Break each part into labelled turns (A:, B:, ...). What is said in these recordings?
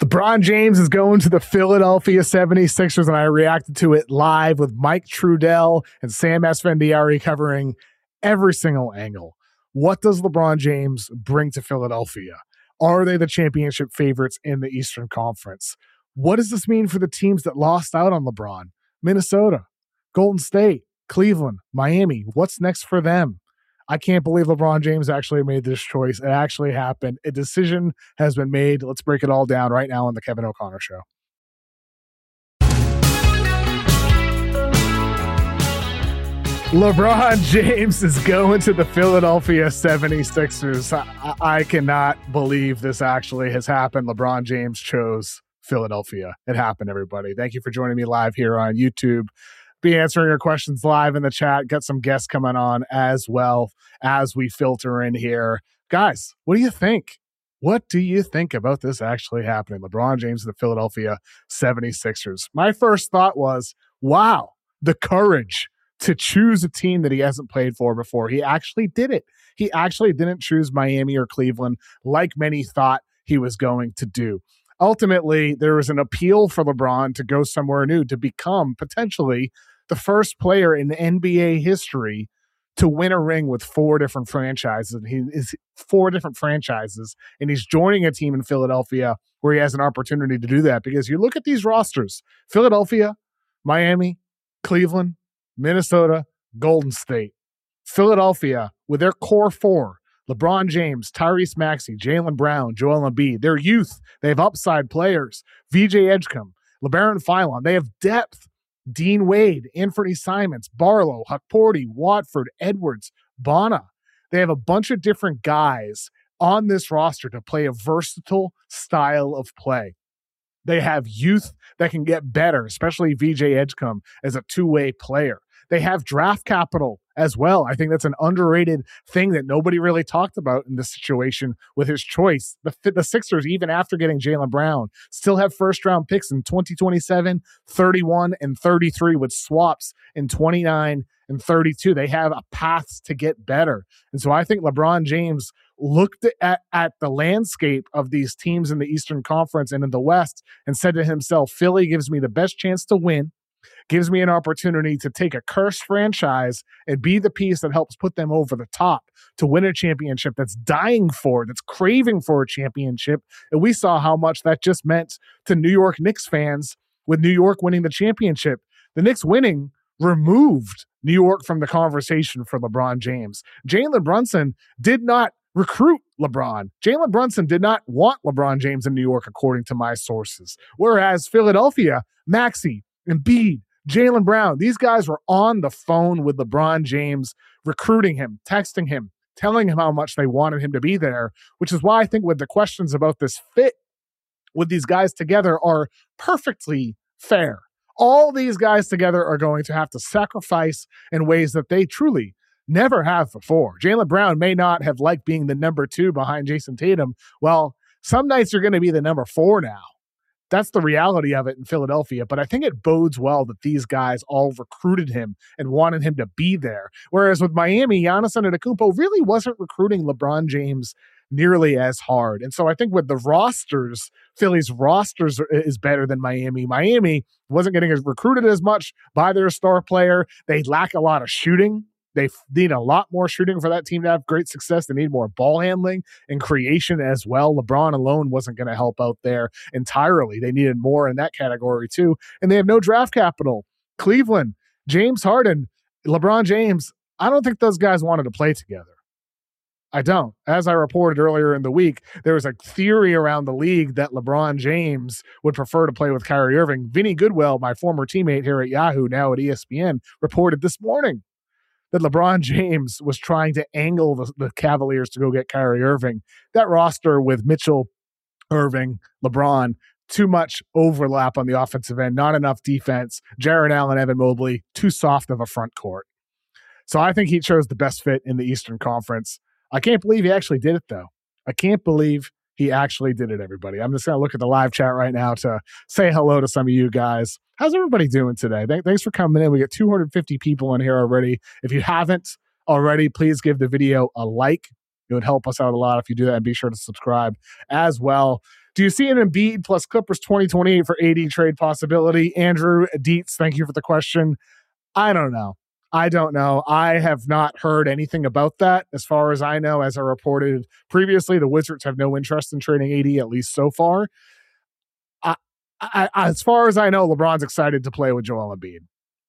A: LeBron James is going to the Philadelphia 76ers, and I reacted to it live with Mike Trudell and Sam Esfandiari covering every single angle. What does LeBron James bring to Philadelphia? Are they the championship favorites in the Eastern Conference? What does this mean for the teams that lost out on LeBron? Minnesota, Golden State, Cleveland, Miami. What's next for them? I can't believe LeBron James actually made this choice. It actually happened. A decision has been made. Let's break it all down right now on the Kevin O'Connor Show. LeBron James is going to the Philadelphia 76ers. I cannot believe this actually has happened. LeBron James chose Philadelphia. It happened, everybody. Thank you for joining me live here on YouTube. Be answering your questions live in the chat. Got some guests coming on as well as we filter in here. Guys, what do you think? What do you think about this actually happening? LeBron James and the Philadelphia 76ers. My first thought was, wow, the courage to choose a team that he hasn't played for before. He actually did it. He actually didn't choose Miami or Cleveland like many thought he was going to do. Ultimately, there was an appeal for LeBron to go somewhere new, to become potentially the first player in NBA history to win a ring with four different franchises. He is four different franchises, and he's joining a team in Philadelphia where he has an opportunity to do that. Because you look at these rosters, Philadelphia, Miami, Cleveland, Minnesota, Golden State. Philadelphia, with their core four, LeBron James, Tyrese Maxey, Jaylen Brown, Joel Embiid, their youth, they have upside players. VJ Edgecombe, LeBaron Philon, they have depth. Dean Wade, Anthony Simons, Barlow, Hukporti, Watford, Edwards, Bonner. They have a bunch of different guys on this roster to play a versatile style of play. They have youth that can get better, especially VJ Edgecombe as a two-way player. They have draft capital as well. I think that's an underrated thing that nobody really talked about in this situation with his choice. The Sixers, even after getting Jaylen Brown, still have first-round picks in 2027, 31, and 33 with swaps in 29 and 32. They have a path to get better. And so I think LeBron James looked at the landscape of these teams in the Eastern Conference and in the West and said to himself, Philly gives me the best chance to win, gives me an opportunity to take a cursed franchise and be the piece that helps put them over the top to win a championship that's dying for, that's craving for a championship. And we saw how much that just meant to New York Knicks fans with New York winning the championship. The Knicks winning removed New York from the conversation for LeBron James. Jalen Brunson did not recruit LeBron. Jalen Brunson did not want LeBron James in New York, according to my sources. Whereas Philadelphia, Maxey, Embiid, Jaylen Brown, these guys were on the phone with LeBron James, recruiting him, texting him, telling him how much they wanted him to be there, which is why I think with the questions about this fit with these guys together are perfectly fair. All these guys together are going to have to sacrifice in ways that they truly never have before. Jaylen Brown may not have liked being the number 2 behind Jason Tatum. Well, some nights you're going to be the number 4 now. That's the reality of it in Philadelphia. But I think it bodes well that these guys all recruited him and wanted him to be there. Whereas with Miami, Giannis Antetokounmpo really wasn't recruiting LeBron James nearly as hard. And so I think with the rosters, Philly's rosters is better than Miami. Miami wasn't getting recruited as much by their star player. They lack a lot of shooting. They need a lot more shooting for that team to have great success. They need more ball handling and creation as well. LeBron alone wasn't going to help out there entirely. They needed more in that category too. And they have no draft capital. Cleveland, James Harden, LeBron James, I don't think those guys wanted to play together. I don't. As I reported earlier in the week, there was a theory around the league that LeBron James would prefer to play with Kyrie Irving. Vinny Goodwill, my former teammate here at Yahoo, now at ESPN, reported this morning that LeBron James was trying to angle the Cavaliers to go get Kyrie Irving. That roster with Mitchell, Irving, LeBron, too much overlap on the offensive end, not enough defense. Jarrett Allen, Evan Mobley, too soft of a front court. So I think he chose the best fit in the Eastern Conference. I can't believe he actually did it, though. I can't believe he actually did it, everybody. I'm just going to look at the live chat right now to say hello to some of you guys. How's everybody doing today? Thanks for coming in. We got 250 people in here already. If you haven't already, please give the video a like. It would help us out a lot if you do that, and be sure to subscribe as well. Do you see an Embiid plus Clippers 2028 for AD trade possibility? Andrew Dietz, thank you for the question. I don't know. I have not heard anything about that. As far as I know, as I reported previously, the Wizards have no interest in trading AD, at least so far. As far as I know, LeBron's excited to play with Joel Embiid.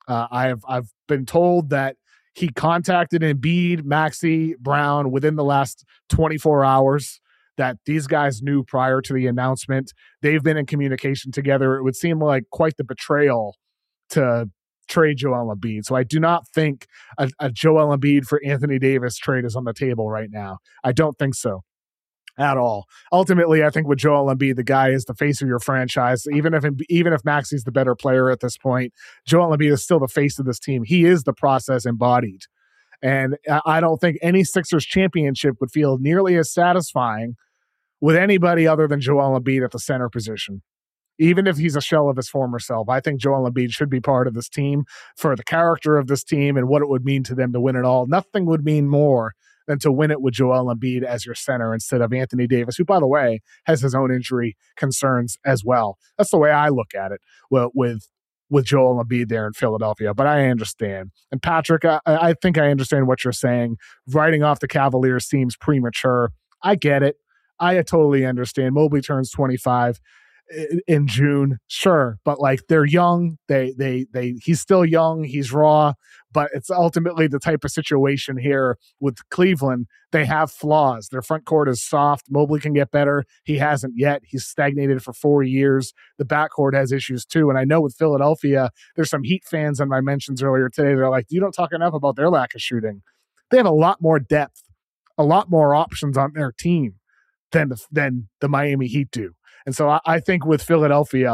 A: I've been told that he contacted Embiid, Maxey, Brown within the last 24 hours, that these guys knew prior to the announcement. They've been in communication together. It would seem like quite the betrayal to trade Joel Embiid. So I do not think a Joel Embiid for Anthony Davis trade is on the table right now. I don't think so at all. Ultimately, I think with Joel Embiid, the guy is the face of your franchise. Even if Maxey's the better player at this point, Joel Embiid is still the face of this team. He is the process embodied. And I don't think any Sixers championship would feel nearly as satisfying with anybody other than Joel Embiid at the center position. Even if he's a shell of his former self, I think Joel Embiid should be part of this team for the character of this team and what it would mean to them to win it all. Nothing would mean more than to win it with Joel Embiid as your center instead of Anthony Davis, who, by the way, has his own injury concerns as well. That's the way I look at it with Joel Embiid there in Philadelphia. But I understand. And Patrick, I think I understand what you're saying. Writing off the Cavaliers seems premature. I get it. I totally understand. Mobley turns 25 in June, sure, but like they're young. He's still young. He's raw, but it's ultimately the type of situation here with Cleveland. They have flaws. Their front court is soft. Mobley can get better. He hasn't yet. He's stagnated for 4 years. The backcourt has issues too. And I know with Philadelphia, there's some Heat fans on my mentions earlier today. They're like, you don't talk enough about their lack of shooting. They have a lot more depth, a lot more options on their team than the Miami Heat do. And so I think with Philadelphia,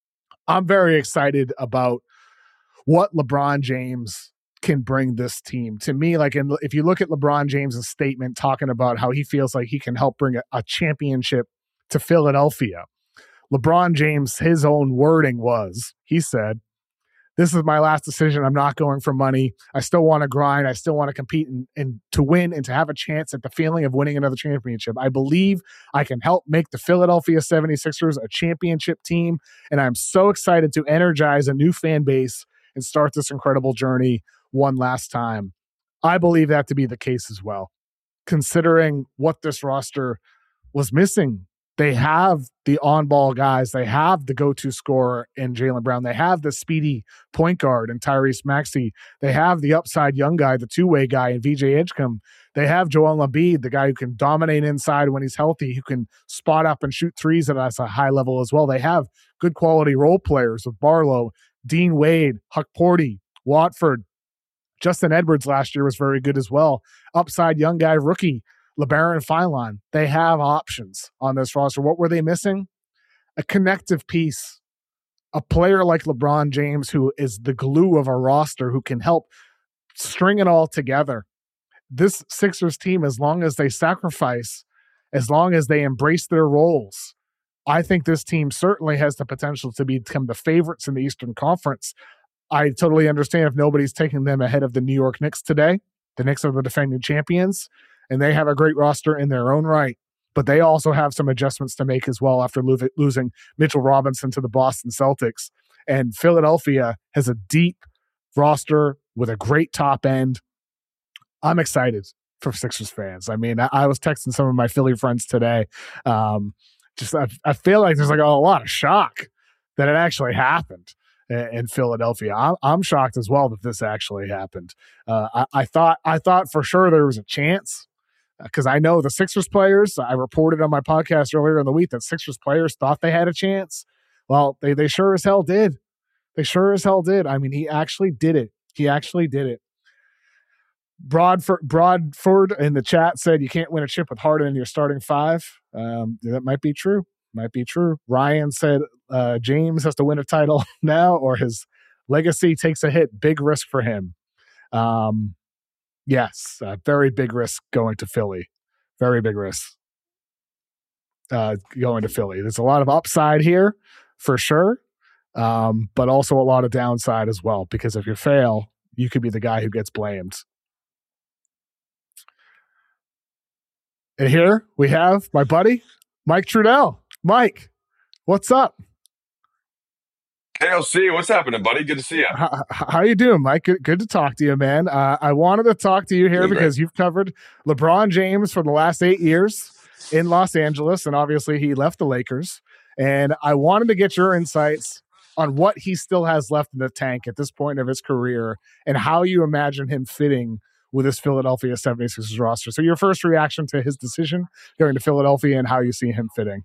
A: I'm very excited about what LeBron James can bring this team. To me, like, if you look at LeBron James' statement talking about how he feels like he can help bring a championship to Philadelphia, LeBron James, his own wording was, he said, "This is my last decision. I'm not going for money. I still want to grind. I still want to compete and to win and to have a chance at the feeling of winning another championship. I believe I can help make the Philadelphia 76ers a championship team, and I'm so excited to energize a new fan base and start this incredible journey one last time." I believe that to be the case as well, considering what this roster was missing. They have the on-ball guys. They have the go-to scorer in Jaylen Brown. They have the speedy point guard in Tyrese Maxey. They have the upside young guy, the two-way guy in VJ Edgecombe. They have Joel Embiid, the guy who can dominate inside when he's healthy, who can spot up and shoot threes at a high level as well. They have good quality role players with Barlow, Dean Wade, Huck Porty, Watford. Justin Edwards last year was very good as well. Upside young guy, rookie, LeBaron Philon. They have options on this roster. What were they missing? A connective piece. A player like LeBron James, who is the glue of a roster, who can help string it all together. This Sixers team, as long as they sacrifice, as long as they embrace their roles, I think this team certainly has the potential to become the favorites in the Eastern Conference. I totally understand if nobody's taking them ahead of the New York Knicks today. The Knicks are the defending champions, and they have a great roster in their own right. But they also have some adjustments to make as well after losing Mitchell Robinson to the Boston Celtics. And Philadelphia has a deep roster with a great top end. I'm excited for Sixers fans. I mean, I was texting some of my Philly friends today. I feel like there's like a lot of shock that it actually happened in Philadelphia. I'm shocked as well that this actually happened. I thought for sure there was a chance, because I know the Sixers players. I reported on my podcast earlier in the week that Sixers players thought they had a chance. Well, they sure as hell did. They sure as hell did. I mean, he actually did it. Broadford in the chat said you can't win a chip with Harden in your starting five. That might be true. Ryan said James has to win a title now or his legacy takes a hit. Big risk for him. Yes, very big risk going to Philly. Very big risk going to Philly. There's a lot of upside here for sure, but also a lot of downside as well, because if you fail, you could be the guy who gets blamed. And here we have my buddy, Mike Trudell. Mike, what's up?
B: KLC, what's happening, buddy? Good to see you.
A: How you doing, Mike? Good to talk to you, man. I wanted to talk to you here
B: Doing great.
A: because you've covered LeBron James for the last 8 years in Los Angeles, and obviously he left the Lakers. And I wanted to get your insights on what he still has left in the tank at this point of his career and how you imagine him fitting with this Philadelphia 76ers roster. So your first reaction to his decision going to Philadelphia and how you see him fitting.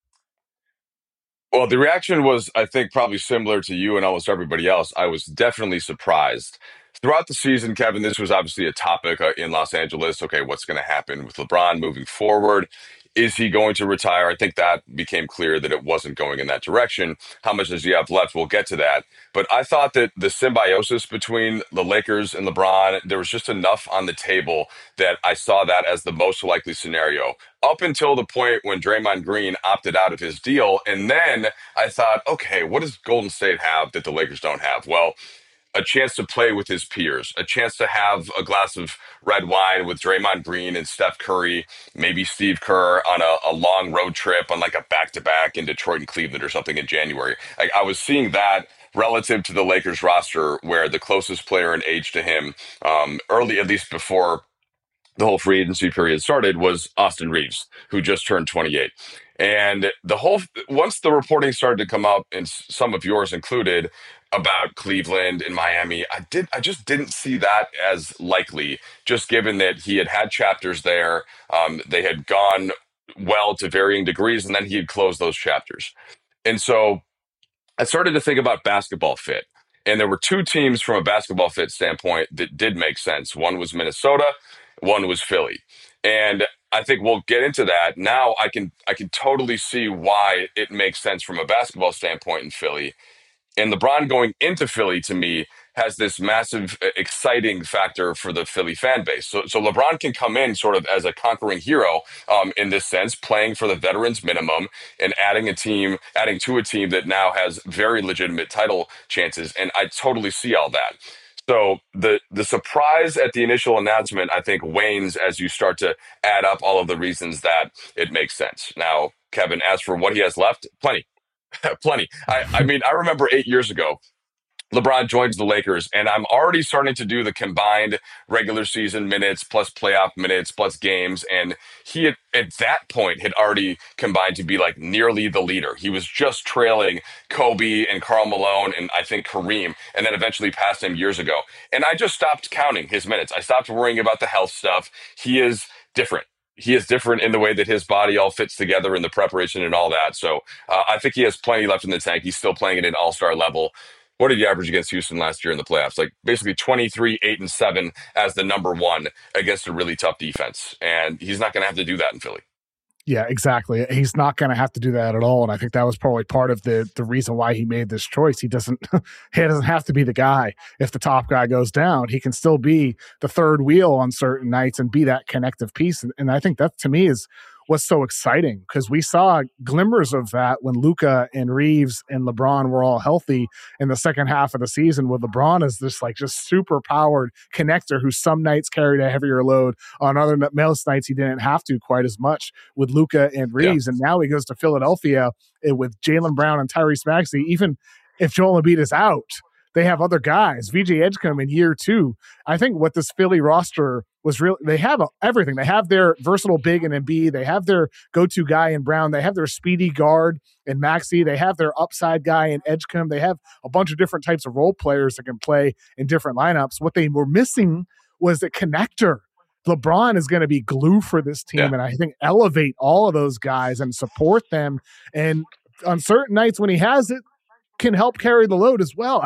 B: Well, the reaction was, I think, probably similar to you and almost everybody else. I was definitely surprised. Throughout the season, Kevin, this was obviously a topic in Los Angeles. Okay, what's going to happen with LeBron moving forward? Is he going to retire? I think that became clear that it wasn't going in that direction. How much does he have left? We'll get to that. But I thought that the symbiosis between the Lakers and LeBron, there was just enough on the table that I saw that as the most likely scenario up until the point when Draymond Green opted out of his deal. And then I thought, okay, what does Golden State have that the Lakers don't have? Well, a chance to play with his peers, a chance to have a glass of red wine with Draymond Green and Steph Curry, maybe Steve Kerr on a long road trip on like a back to back in Detroit and Cleveland or something in January. I was seeing that relative to the Lakers roster, where the closest player in age to him, early, at least before the whole free agency period started, was Austin Reeves, who just turned 28. And the whole, once the reporting started to come up, and some of yours included, about Cleveland and Miami, I just didn't see that as likely, just given that he had had chapters there. They had gone well to varying degrees, and then he had closed those chapters. And so I started to think about basketball fit. And there were two teams from a basketball fit standpoint that did make sense. One was Minnesota, one was Philly. And I think we'll get into that. Now I can totally see why it makes sense from a basketball standpoint in Philly. And LeBron going into Philly, to me, has this massive exciting factor for the Philly fan base. So LeBron can come in sort of as a conquering hero, in this sense, playing for the veterans minimum and adding to a team that now has very legitimate title chances. And I totally see all that. So the surprise at the initial announcement, I think, wanes as you start to add up all of the reasons that it makes sense. Now, Kevin, as for what he has left, plenty. Plenty. I mean, I remember 8 years ago, LeBron joins the Lakers, and I'm already starting to do the combined regular season minutes plus playoff minutes plus games. And he had, at that point, had already combined to be like nearly the leader. He was just trailing Kobe and Karl Malone and I think Kareem, and then eventually passed him years ago. And I just stopped counting his minutes. I stopped worrying about the health stuff. He is different. He is different in the way that his body all fits together in the preparation and all that. So I think he has plenty left in the tank. He's still playing at an all-star level. What did he average against Houston last year in the playoffs? Like basically 23, 8, and 7 as the number one against a really tough defense. And he's not going to have to do that in Philly.
A: Yeah, exactly. He's not going to have to do that at all, and I think that was probably part of the reason why he made this choice. He doesn't he doesn't have to be the guy if the top guy goes down. He can still be the third wheel on certain nights and be that connective piece. And I think that to me is what's so exciting because we saw glimmers of that when Luka and Reeves and LeBron were all healthy in the second half of the season. With LeBron as this like just super powered connector who some nights carried a heavier load, on other most nights he didn't have to quite as much with Luka and
B: Yeah.
A: Reeves. And now he goes to Philadelphia with Jaylen Brown and Tyrese Maxey. Even if Joel Embiid is out, they have other guys. VJ Edgecombe in year two. I think what this Philly roster was real. They have everything. They have their versatile big and Embiid. They have their go-to guy in Brown. They have their speedy guard in Maxey. They have their upside guy in Edgecombe. They have a bunch of different types of role players that can play in different lineups. What they were missing was the connector. LeBron is going to be glue for this team,
B: Yeah.
A: and I think elevate all of those guys and support them. And on certain nights when he has it, can help carry the load as well.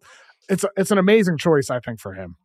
A: It's an amazing choice, I think, for him.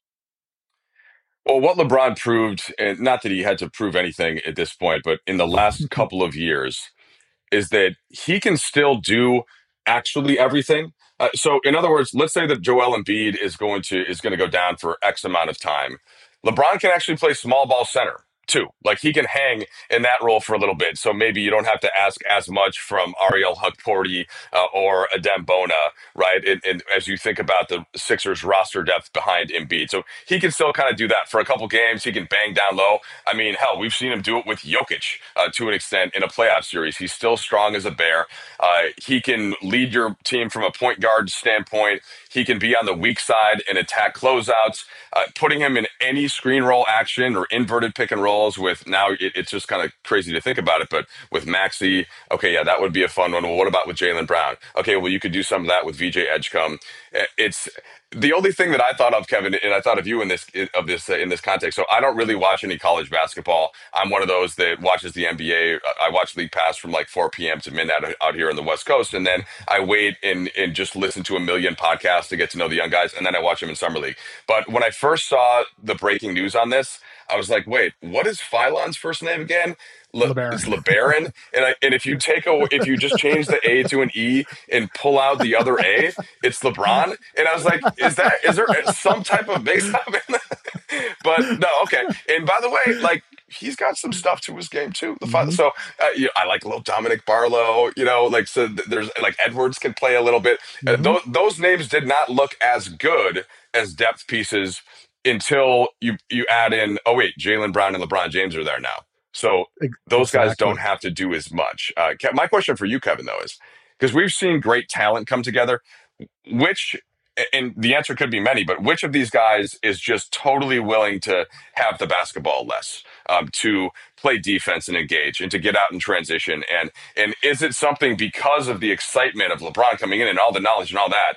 B: Well, what LeBron proved, and not that he had to prove anything at this point, but in the last couple of years, is that he can still do actually everything. So, in other words, let's say that Joel Embiid is going to go down for X amount of time. LeBron can actually play small ball center. too. Like he can hang in that role for a little bit. So maybe you don't have to ask as much from Ariel Hukporti or Adem Bona, right? And as you think about the Sixers roster depth behind Embiid. So he can still kind of do that for a couple games. He can bang down low. I mean, hell, we've seen him do it with Jokic to an extent in a playoff series. He's still strong as a bear. He can lead your team from a point guard standpoint. He can be on the weak side and attack closeouts. Putting him in any screen roll action or inverted pick and rolls with now it's just kind of crazy to think about it, but with Maxey, okay, yeah, that would be a fun one. Well, what about with Jaylen Brown? Okay, well, you could do some of that with VJ Edgecombe. It's the only thing that I thought of, Kevin, and I thought of you in this context. So I don't really watch any college basketball. I'm one of those that watches the NBA. I watch League Pass from like 4 p.m. to midnight out here on the West Coast, and then I wait and just listen to a million podcasts to get to know the young guys, and then I watch them in summer league. But when I first saw the breaking news on this, I was like, wait, what is Phylon's first name again? It's
A: LeBaron.
B: LeBaron, and if you just change the A to an E and pull out the other A, it's LeBron. And I was like, is there some type of mix up in that? But no, okay. And by the way, like he's got some stuff to his game too. So I like a little Dominic Barlow. Like so there's like Edwards can play a little bit. Those names did not look as good as depth pieces until you add in. Oh wait, Jaylen Brown and LeBron James are there now. So those guys don't have to do as much. My question for you, Kevin, though, is because we've seen great talent come together, which, and the answer could be many, but which of these guys is just totally willing to have the basketball less, to play defense and engage and to get out and transition? And is it something because of the excitement of LeBron coming in and all the knowledge and all that?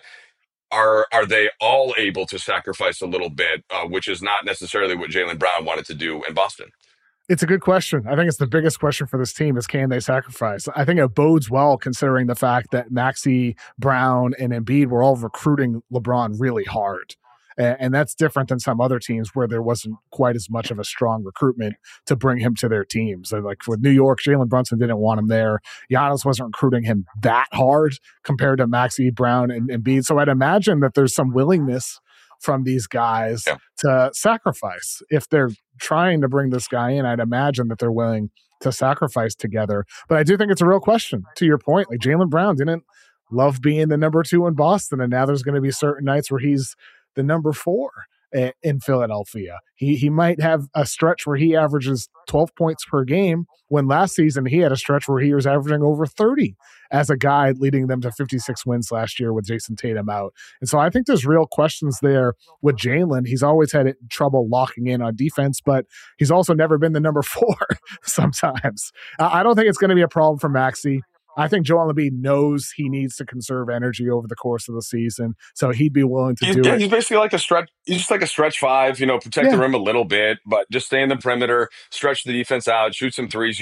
B: Are they all able to sacrifice a little bit, which is not necessarily what Jaylen Brown wanted to do in Boston?
A: It's a good question. I think it's the biggest question for this team is can they sacrifice? I think it bodes well considering the fact that Maxey, Brown, and Embiid were all recruiting LeBron really hard. And that's different than some other teams where there wasn't quite as much of a strong recruitment to bring him to their teams. And like with New York, Jalen Brunson didn't want him there. Giannis wasn't recruiting him that hard compared to Maxey, Brown, and Embiid. So I'd imagine that there's some willingness from these guys to sacrifice. If they're trying to bring this guy in, I'd imagine that they're willing to sacrifice together. But I do think it's a real question. To your point, like Jaylen Brown didn't love being the number 2 in Boston, and now there's going to be certain nights where he's the number 4 in Philadelphia. He might have a stretch where he averages 12 points per game when last season he had a stretch where he was averaging over 30 as a guy, leading them to 56 wins last year with Jason Tatum out. And so I think there's real questions there with Jaylen. He's always had trouble locking in on defense, but he's also never been the number 4 sometimes. I don't think it's going to be a problem for Maxey. I think Joel Embiid knows he needs to conserve energy over the course of the season, so he'd be willing to do it.
B: He's basically like a stretch. He's just like a stretch 5. Protect the rim a little bit, but just stay in the perimeter, stretch the defense out, shoot some threes.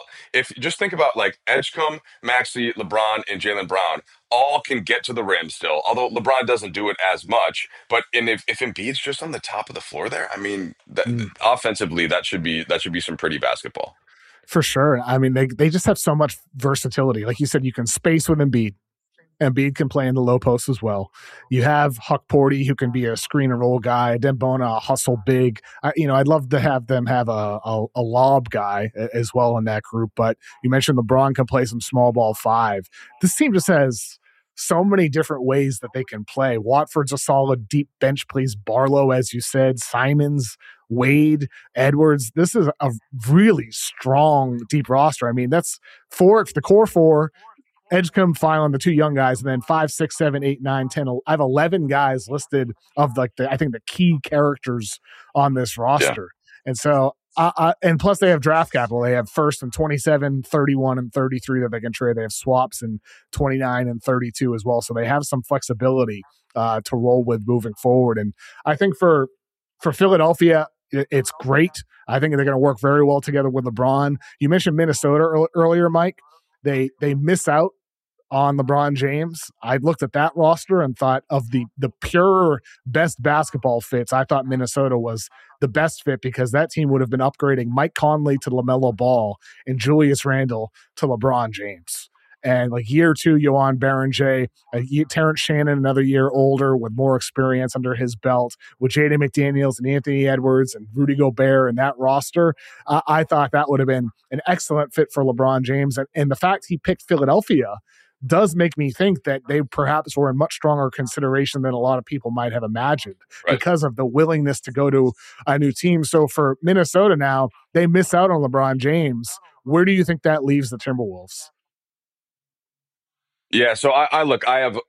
B: If just think about like Edgecombe, Maxey, LeBron, and Jaylen Brown, all can get to the rim still. Although LeBron doesn't do it as much, but if Embiid's just on the top of the floor there, I mean, offensively that should be some pretty basketball.
A: For sure. I mean, they just have so much versatility. Like you said, you can space with Embiid. Embiid can play in the low post as well. You have Hukporti, who can be a screen and roll guy. Adem Bona, a hustle big. I'd love to have them have a lob guy as well in that group. But you mentioned LeBron can play some small ball 5. This team just has so many different ways that they can play. Watford's a solid deep bench, plays Barlow, as you said, Simons, Wade, Edwards. This is a really strong, deep roster. I mean, that's 4, the core 4, Edgecombe, Phylon, the 2 young guys, and then 5, 6, 7, 8, 9, 10. I have 11 guys listed of I think the key characters on this roster. Yeah. And so, and plus they have draft capital. They have first and 27, 31, and 33 that they can trade. They have swaps in 29 and 32 as well. So they have some flexibility to roll with moving forward. And I think for Philadelphia, it's great. I think they're going to work very well together with LeBron. You mentioned Minnesota earlier, Mike. They miss out on LeBron James. I looked at that roster and thought of the pure best basketball fits. I thought Minnesota was the best fit because that team would have been upgrading Mike Conley to LaMelo Ball and Julius Randle to LeBron James. And like year two, Yohan Berenger, Terrence Shannon, another year older with more experience under his belt, with Jaden McDaniels and Anthony Edwards and Rudy Gobert and that roster, I thought that would have been an excellent fit for LeBron James. And the fact he picked Philadelphia does make me think that they perhaps were in much stronger consideration than a lot of people might have imagined
B: Right.
A: because of the willingness to go to a new team. So for Minnesota now, they miss out on LeBron James. Where do you think that leaves the Timberwolves?
B: Yeah, so I look.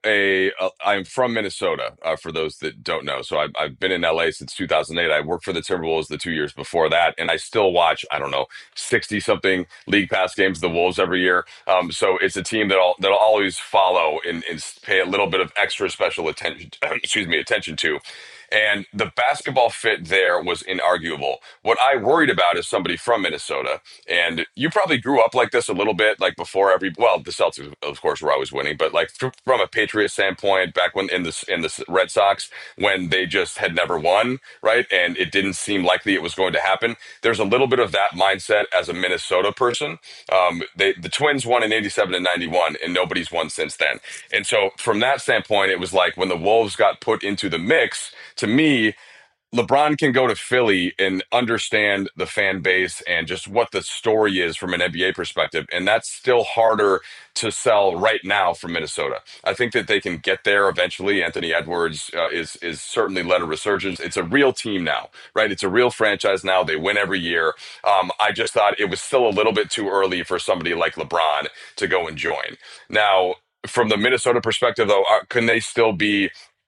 B: I'm from Minnesota. For those that don't know, so I've been in LA since 2008. I worked for the Timberwolves the 2 years before that, and I still watch. I don't know, 60 something League Pass games of the Wolves every year. So it's a team that'll always follow and pay a little bit of extra special attention. Excuse me, attention to. And the basketball fit there was inarguable. What I worried about is somebody from Minnesota, and you probably grew up like this a little bit, like before well, the Celtics, of course, were always winning, but like from a Patriot standpoint, back when in the Red Sox, when they just had never won, right, and it didn't seem likely it was going to happen. There's a little bit of that mindset as a Minnesota person. The Twins won in '87 and '91, and nobody's won since then. And so, from that standpoint, it was like when the Wolves got put into the mix. To me, LeBron can go to Philly and understand the fan base and just what the story is from an NBA perspective. And that's still harder to sell right now from Minnesota. I think that they can get there eventually. Anthony Edwards is certainly led a resurgence. It's a real team now, right? It's a real franchise now. They win every year. I just thought it was still a little bit too early for somebody like LeBron to go and join. Now, from the Minnesota perspective, though, can they still be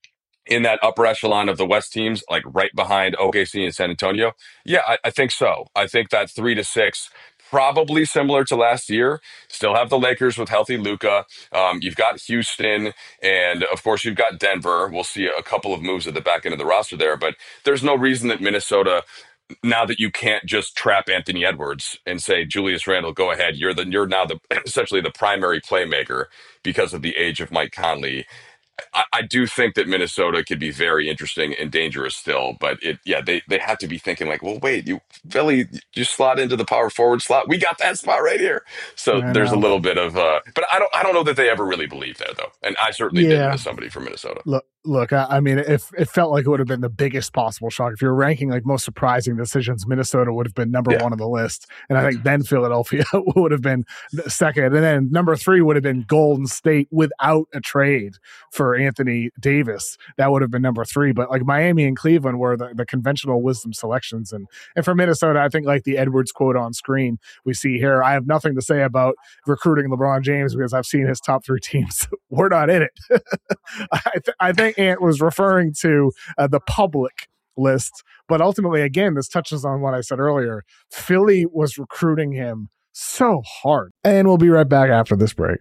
B: in that upper echelon of the West teams, like right behind OKC and San Antonio? Yeah, I think so. I think that 3 to 6, probably similar to last year. Still have the Lakers with healthy Luca. You've got Houston, and of course you've got Denver. We'll see a couple of moves at the back end of the roster there, but there's no reason that Minnesota, now that you can't just trap Anthony Edwards and say, Julius Randle, go ahead. You're now the essentially the primary playmaker because of the age of Mike Conley. I do think that Minnesota could be very interesting and dangerous still, but they have to be thinking like, well, wait, you slot into the power forward slot. We got that spot right here. So
A: I
B: there's a
A: know.
B: little bit of, but I don't know that they ever really believed that though, and I certainly didn't
A: Yeah.
B: as somebody from Minnesota.
A: Look. I mean, if it felt like it would have been the biggest possible shock. If you're ranking like most surprising decisions, Minnesota would have been number
B: Yeah.
A: one on the list, and I think then Philadelphia would have been second, and then number three would have been Golden State without a trade for Anthony Davis. That would have been number three. But like Miami and Cleveland were the conventional wisdom selections, and for Minnesota, I think like the Edwards quote on screen we see here. I have nothing to say about recruiting LeBron James because I've seen his top three teams. We're not in it. I think Ant was referring to the public list, but ultimately, again, this touches on what I said earlier. Philly was recruiting him so hard. And we'll be right back after this break.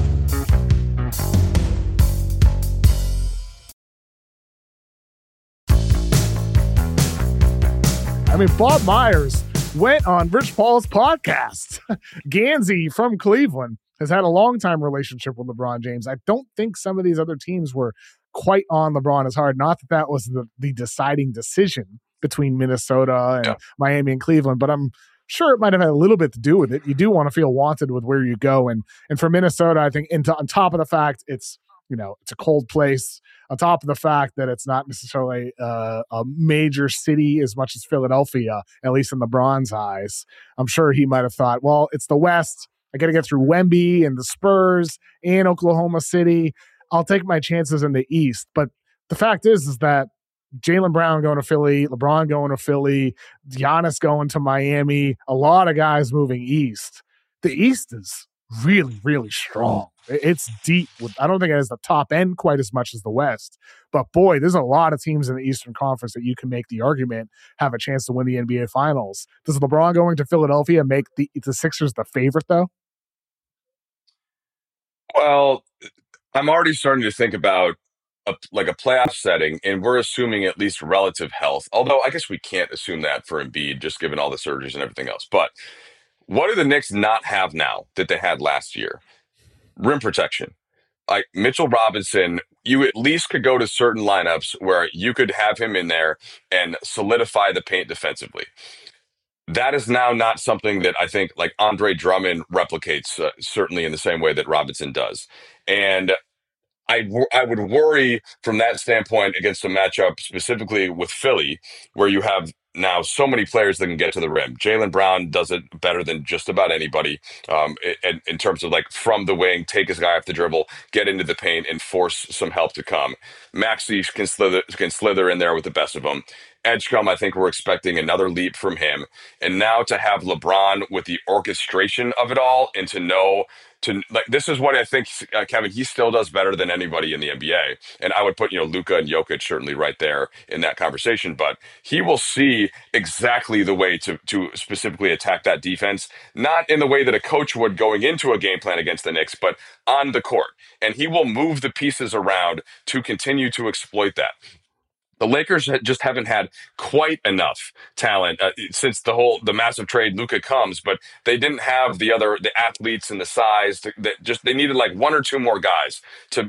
A: I mean, Bob Myers went on Rich Paul's podcast. Gansey from Cleveland has had a long-time relationship with LeBron James. I don't think some of these other teams were quite on LeBron as hard. Not that that was the deciding decision between Minnesota and
B: Yeah.
A: Miami and Cleveland, but I'm sure it might have had a little bit to do with it. You do want to feel wanted with where you go. And for Minnesota, I think on top of the fact it's a cold place, on top of the fact that it's not necessarily a major city as much as Philadelphia, at least in LeBron's eyes, I'm sure he might have thought, well, it's the West. I got to get through Wemby and the Spurs and Oklahoma City. I'll take my chances in the East. But the fact is that Jaylen Brown going to Philly, LeBron going to Philly, Giannis going to Miami, a lot of guys moving east. The East is really, really strong. It's deep. I don't think it has the top end quite as much as the West. But boy, there's a lot of teams in the Eastern Conference that you can make the argument have a chance to win the NBA Finals. Does LeBron going to Philadelphia make the Sixers the favorite, though?
B: Well, I'm already starting to think about like a playoff setting, and we're assuming at least relative health. Although I guess we can't assume that for Embiid, just given all the surgeries and everything else. But what do the Knicks not have now that they had last year? Rim protection. Like Mitchell Robinson, you at least could go to certain lineups where you could have him in there and solidify the paint defensively. that is now not something that I think like Andre Drummond replicates, certainly in the same way that Robinson does. And I would worry from that standpoint against a matchup specifically with Philly, where you have now so many players that can get to the rim. Jalen Brown does it better than just about anybody, in terms of like from the wing, take his guy off the dribble, get into the paint, and force some help to come. Maxey can slither in there with the best of them. Edgecombe, I think we're expecting another leap from him. And now to have LeBron with the orchestration of it all and to know to like this is what I think Kevin he still does better than anybody in the NBA, and I would put Luka and Jokic certainly right there in that conversation. But he will see exactly the way to specifically attack that defense, not in the way that a coach would going into a game plan against the Knicks, but on the court, and he will move the pieces around to continue to exploit that. The Lakers just haven't had quite enough talent since the massive trade Luka comes, but they didn't have the athletes and the size that just they needed like one or two more guys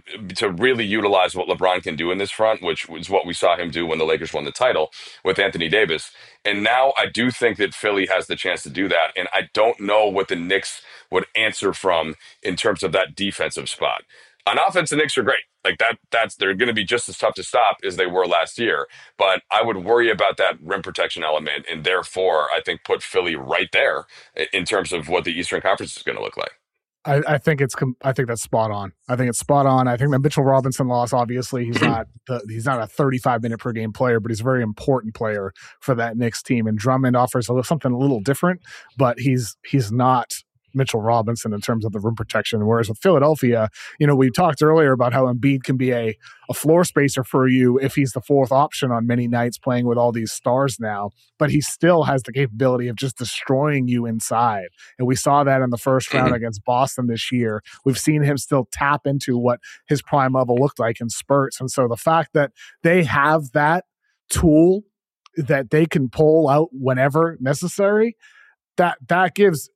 B: to really utilize what LeBron can do in this front, which was what we saw him do when the Lakers won the title with Anthony Davis. And now I do think that Philly has the chance to do that, and I don't know what the Knicks would answer from in terms of that defensive spot. On offense, the Knicks are great. Like that's they're going to be just as tough to stop as they were last year. But I would worry about that rim protection element, and therefore I think put Philly right there in terms of what the Eastern Conference is going to look like.
A: I think I think that's spot on. I think it's spot on. I think that Mitchell Robinson loss, obviously, he's not a 35-minute per game player, but he's a very important player for that Knicks team. And Drummond offers something a little different, but he's not Mitchell Robinson in terms of the rim protection. Whereas with Philadelphia, we talked earlier about how Embiid can be a floor spacer for you if he's the fourth option on many nights playing with all these stars now, but he still has the capability of just destroying you inside. And we saw that in the first round against Boston this year. We've seen him still tap into what his prime level looked like in spurts. And so the fact that they have that tool that they can pull out whenever necessary, that gives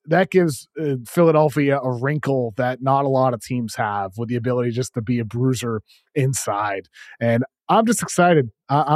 A: Philadelphia a wrinkle that not a lot of teams have, with the ability just to be a bruiser inside. And I'm just excited. I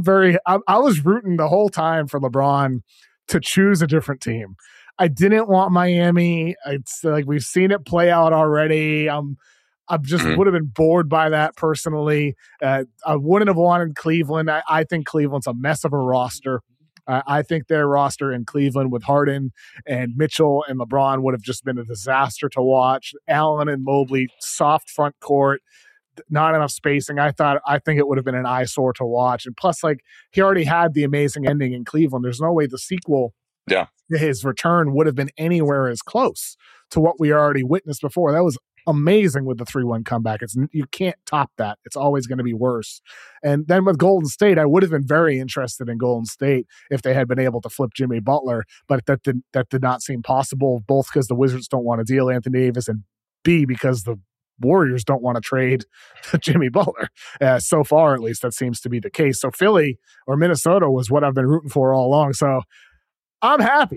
A: was rooting the whole time for LeBron to choose a different team. I didn't want Miami. It's like we've seen it play out already. I just would have been bored by that personally. I wouldn't have wanted Cleveland. I think Cleveland's a mess of a roster. I think their roster in Cleveland with Harden and Mitchell and LeBron would have just been a disaster to watch. Allen and Mobley, soft front court, not enough spacing. I think it would have been an eyesore to watch. And plus, like, he already had the amazing ending in Cleveland. There's no way the sequel, his return, would have been anywhere as close to what we already witnessed before. That was amazing with the 3-1 comeback. You can't top that. It's always going to be worse. And then with Golden State, I would have been very interested in Golden State if they had been able to flip Jimmy Butler, but that did not seem possible, both because the Wizards don't want to deal Anthony Davis, and B, because the Warriors don't want to trade Jimmy Butler. So far, at least, that seems to be the case. So Philly or Minnesota was what I've been rooting for all along. So I'm happy.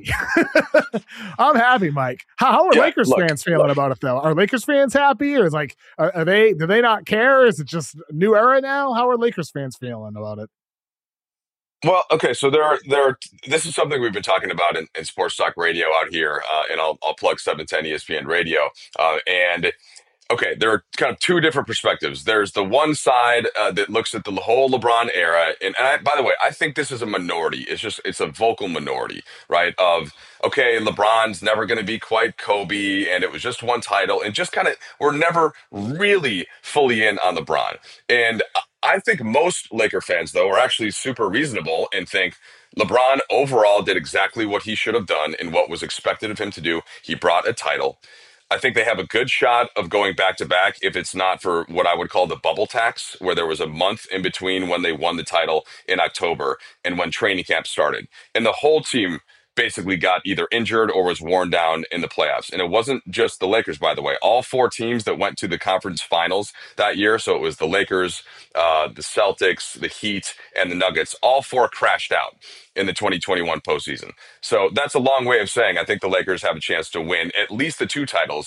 A: I'm happy, Mike. How are Lakers fans feeling about it, though? Are Lakers fans happy, or is are they? Do they not care? Is it just a new era now? How are Lakers fans feeling about it?
B: Well, okay, so there are. This is something we've been talking about in sports talk radio out here, and I'll plug 710 ESPN Radio, and okay, there are kind of two different perspectives. There's the one side that looks at the whole LeBron era, and by the way, I think this is a minority. It's a vocal minority, right? Of okay, LeBron's never going to be quite Kobe, and it was just one title, and just kind of we're never really fully in on LeBron. And I think most Laker fans, though, are actually super reasonable and think LeBron overall did exactly what he should have done and what was expected of him to do. He brought a title. I think they have a good shot of going back to back if it's not for what I would call the bubble tax, where there was a month in between when they won the title in October and when training camp started. And the whole team basically got either injured or was worn down in the playoffs. And it wasn't just the Lakers, by the way. All four teams that went to the conference finals that year, so it was the Lakers, the Celtics, the Heat, and the Nuggets, all four crashed out in the 2021 postseason. So that's a long way of saying I think the Lakers have a chance to win at least the two titles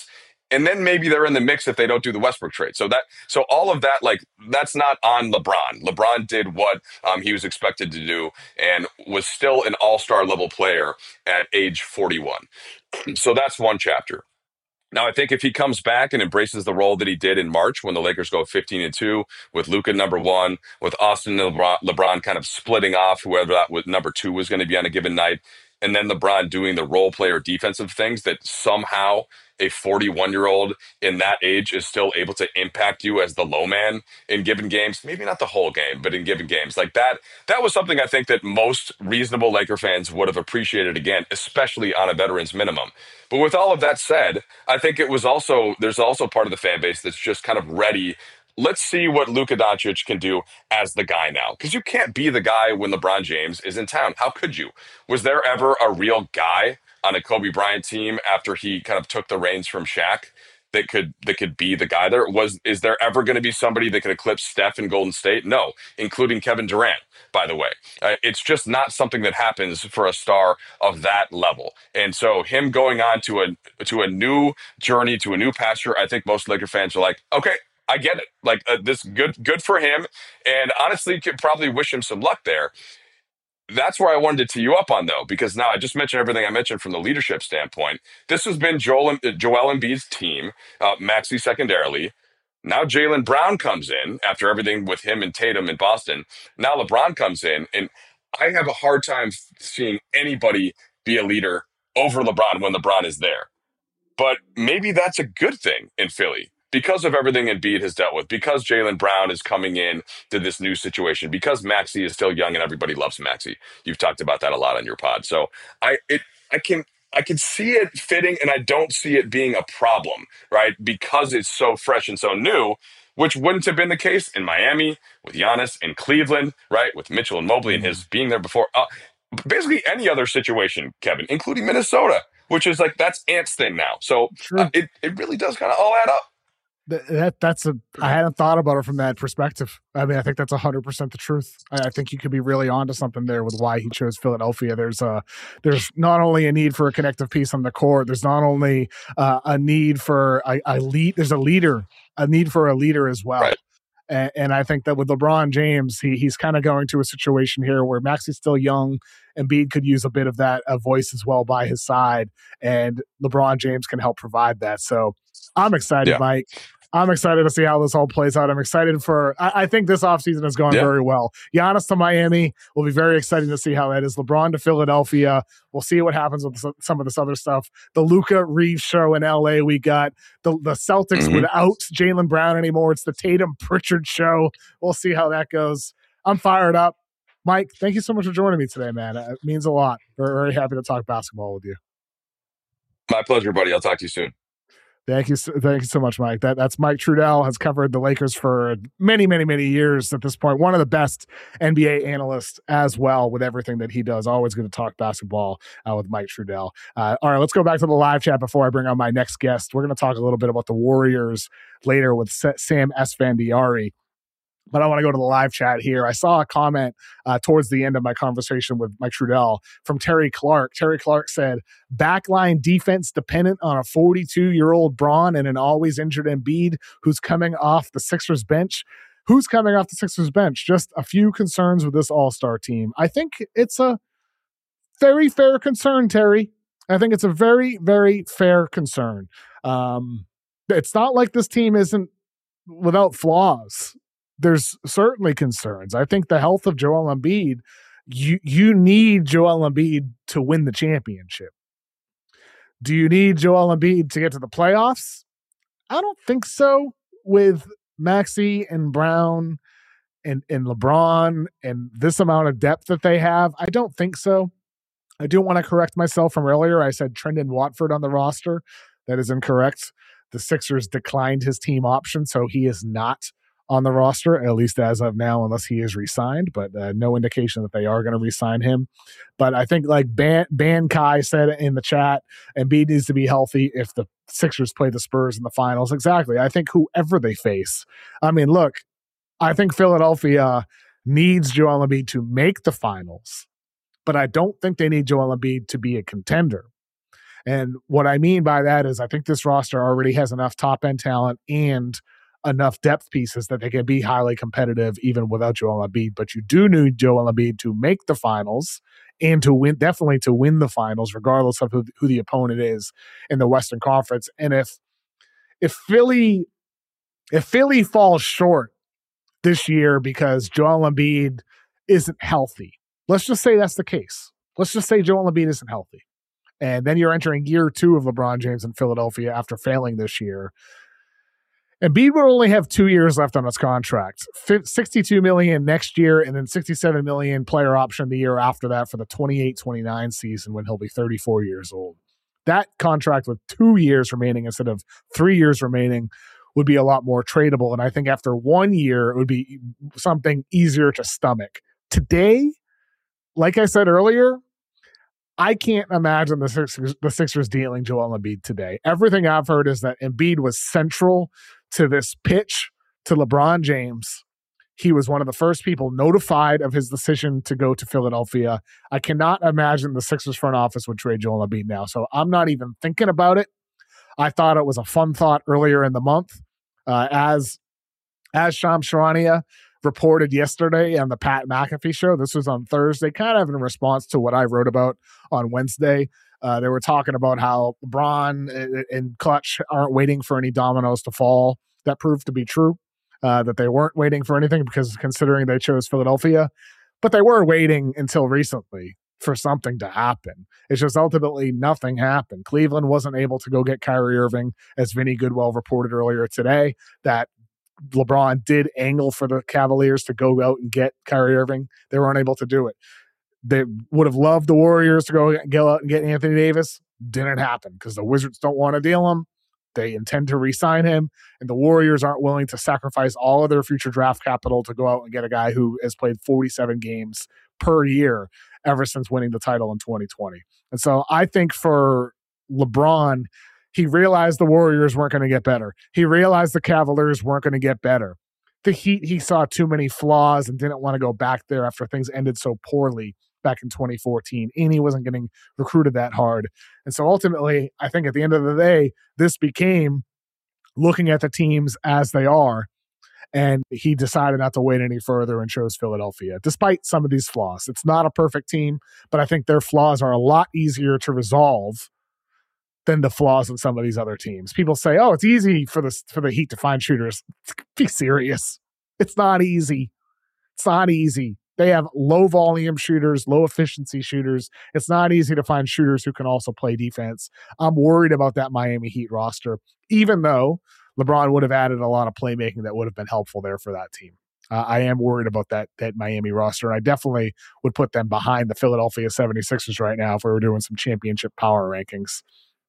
B: and then maybe they're in the mix if they don't do the Westbrook trade. So all of that, like, that's not on LeBron. LeBron did what he was expected to do and was still an all-star level player at age 41. So that's one chapter. Now, I think if he comes back and embraces the role that he did in March when the Lakers go 15-2 with Luka number one, with Austin and LeBron kind of splitting off whoever that was, number two was going to be on a given night, and then LeBron doing the role player defensive things that somehow a 41-year-old in that age is still able to impact you as the low man in given games, maybe not the whole game, but in given games like that was something I think that most reasonable Laker fans would have appreciated again, especially on a veteran's minimum. But with all of that said, I think there's also part of the fan base that's just kind of ready. Let's see what Luka Doncic can do as the guy now. Because you can't be the guy when LeBron James is in town. How could you? Was there ever a real guy on a Kobe Bryant team after he kind of took the reins from Shaq that could be the guy there? Is there ever going to be somebody that could eclipse Steph in Golden State? No, including Kevin Durant, by the way. It's just not something that happens for a star of that level. And so him going on to a new journey, to a new pasture, I think most Laker fans are like, okay, I get it. Like, this good for him. And honestly, could probably wish him some luck there. That's where I wanted to tee you up on, though, because now I just mentioned everything I mentioned from the leadership standpoint. This has been Joel Embiid's team, Maxey secondarily. Now Jaylen Brown comes in after everything with him and Tatum in Boston. Now LeBron comes in, and I have a hard time seeing anybody be a leader over LeBron when LeBron is there. But maybe that's a good thing in Philly because of everything Embiid has dealt with, because Jaylen Brown is coming in to this new situation, because Maxey is still young and everybody loves Maxey. You've talked about that a lot on your pod. So I can see it fitting, and I don't see it being a problem, right? Because it's so fresh and so new, which wouldn't have been the case in Miami with Giannis, in Cleveland, right? With Mitchell and Mobley and his being there before. Basically any other situation, Kevin, including Minnesota, which is like, that's Ant's thing now. So it really does kind of all add up.
A: I hadn't thought about it from that perspective. I mean, I think that's 100% the truth. I think you could be really onto something there with why he chose Philadelphia. There's not only a need for a connective piece on the court. There's not only a need for there's a need for a leader as well.
B: Right.
A: And I think that with LeBron James, he's kind of going to a situation here where Maxey's still young. Embiid could use a bit of that voice as well by his side, and LeBron James can help provide that. So I'm excited, Mike. I'm excited to see how this all plays out. I'm excited I think this offseason has gone very well. Giannis to Miami will be very exciting to see how that is. LeBron to Philadelphia. We'll see what happens with some of this other stuff. The Luka Reeves show in LA. We got the Celtics without Jaylen Brown anymore. It's the Tatum Pritchard show. We'll see how that goes. I'm fired up. Mike, thank you so much for joining me today, man. It means a lot. Very, very happy to talk basketball with you.
B: My pleasure, buddy. I'll talk to you soon.
A: Thank you so much, Mike. That's Mike Trudell, has covered the Lakers for many, many, many years at this point. One of the best NBA analysts as well with everything that he does. Always going to talk basketball with Mike Trudell. All right, let's go back to the live chat before I bring on my next guest. We're going to talk a little bit about the Warriors later with Sam Esfandiari. But I want to go to the live chat here. I saw a comment towards the end of my conversation with Mike Trudell from Terry Clark. Terry Clark said, backline defense dependent on a 42-year-old Braun and an always injured Embiid who's coming off the Sixers bench. Who's coming off the Sixers bench? Just a few concerns with this all-star team. I think it's a very fair concern, Terry. I think it's a very, very fair concern. It's not like this team isn't without flaws. There's certainly concerns. I think the health of Joel Embiid, you need Joel Embiid to win the championship. Do you need Joel Embiid to get to the playoffs? I don't think so. With Maxey and Brown and LeBron and this amount of depth that they have, I don't think so. I do want to correct myself from earlier. I said Trendon Watford on the roster. That is incorrect. The Sixers declined his team option, so he is not on the roster, at least as of now, unless he is re-signed, but no indication that they are going to re-sign him. But I think like Ban Kai said in the chat, Embiid needs to be healthy if the Sixers play the Spurs in the finals. Exactly. I think whoever they face. I mean, look, I think Philadelphia needs Joel Embiid to make the finals, but I don't think they need Joel Embiid to be a contender. And what I mean by that is I think this roster already has enough top-end talent and enough depth pieces that they can be highly competitive even without Joel Embiid. But you do need Joel Embiid to make the finals and to win, definitely to win the finals, regardless of who the opponent is in the Western Conference. And if Philly falls short this year because Joel Embiid isn't healthy, let's just say that's the case. Let's just say Joel Embiid isn't healthy. And then you're entering year 2 of LeBron James in Philadelphia after failing this year. Embiid will only have 2 years left on his contract, $62 million next year, and then $67 million player option the year after that for the 28-29 season when he'll be 34 years old. That contract with 2 years remaining instead of 3 years remaining would be a lot more tradable. And I think after 1 year, it would be something easier to stomach. Today, like I said earlier, I can't imagine the Sixers dealing Joel Embiid today. Everything I've heard is that Embiid was central to this pitch to LeBron James. He was one of the first people notified of his decision to go to Philadelphia. I cannot imagine the Sixers front office would trade Joel Embiid now. So I'm not even thinking about it. I thought it was a fun thought earlier in the month. As Shams Charania reported yesterday on the Pat McAfee show, this was on Thursday, kind of in response to what I wrote about on Wednesday. They were talking about how LeBron and Clutch aren't waiting for any dominoes to fall. That proved to be true, that they weren't waiting for anything because considering they chose Philadelphia, but they were waiting until recently for something to happen. It's just ultimately nothing happened. Cleveland wasn't able to go get Kyrie Irving, as Vinny Goodwill reported earlier today, that LeBron did angle for the Cavaliers to go out and get Kyrie Irving. They weren't able to do it. They would have loved the Warriors to go out and get Anthony Davis. Didn't happen because the Wizards don't want to deal him. They intend to re-sign him, and the Warriors aren't willing to sacrifice all of their future draft capital to go out and get a guy who has played 47 games per year ever since winning the title in 2020. And so I think for LeBron, he realized the Warriors weren't going to get better. He realized the Cavaliers weren't going to get better. The Heat, he saw too many flaws and didn't want to go back there after things ended so poorly back in 2014, and he wasn't getting recruited that hard. And so ultimately, I think at the end of the day, this became looking at the teams as they are, and he decided not to wait any further and chose Philadelphia, despite some of these flaws. It's not a perfect team, but I think their flaws are a lot easier to resolve than the flaws in some of these other teams. People say, oh, it's easy for the Heat to find shooters. Be serious. It's not easy. It's not easy. They have low volume shooters, low efficiency shooters. It's not easy to find shooters who can also play defense. I'm worried about that Miami Heat roster, even though LeBron would have added a lot of playmaking that would have been helpful there for that team. I am worried about that Miami roster, and I definitely would put them behind the Philadelphia 76ers right now if we were doing some championship power rankings.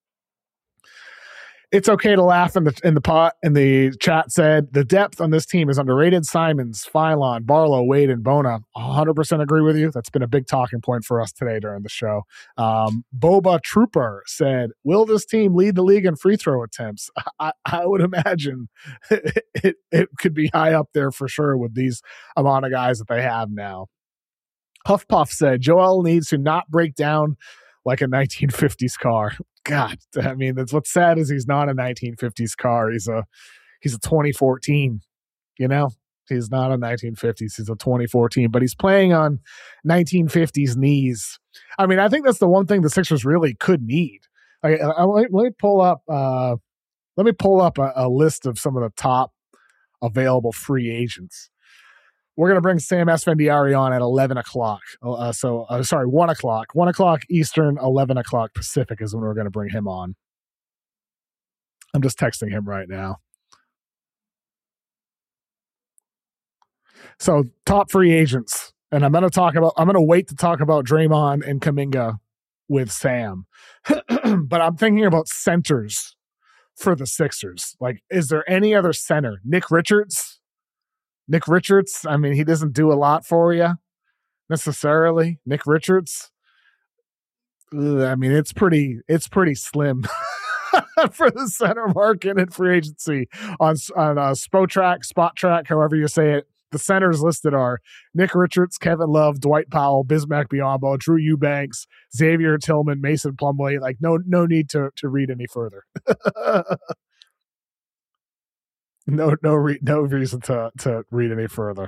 A: It's okay to laugh in the pot. And the chat said the depth on this team is underrated. Simons, Philon, Barlow, Wade, and Bona. 100% agree with you. That's been a big talking point for us today during the show. Boba Trooper said, will this team lead the league in free throw attempts? I would imagine it could be high up there for sure with these amount of guys that they have now. Huff Puff said, Joel needs to not break down like a 1950s car. God, I mean, that's what's sad is he's not a 1950s car. He's a 2014, you know? He's not a 1950s. He's a 2014, but he's playing on 1950s knees. I mean, I think that's the one thing the Sixers really could need. Let me pull up a list of some of the top available free agents. We're going to bring Sam Esfandiari on at 11 o'clock. 1 o'clock. 1 o'clock Eastern, 11 o'clock Pacific is when we're going to bring him on. I'm just texting him right now. So top free agents. And I'm going to wait to talk about Draymond and Kuminga with Sam. But I'm thinking about centers for the Sixers. Like, is there any other center? Nick Richards, I mean, he doesn't do a lot for you necessarily. Nick Richards, I mean, it's pretty slim for the center market and free agency on Spot Track, however you say it. The centers listed are Nick Richards, Kevin Love, Dwight Powell, Bismack Biyombo, Drew Eubanks, Xavier Tillman, Mason Plumlee. Like no need to read any further. No reason to read any further.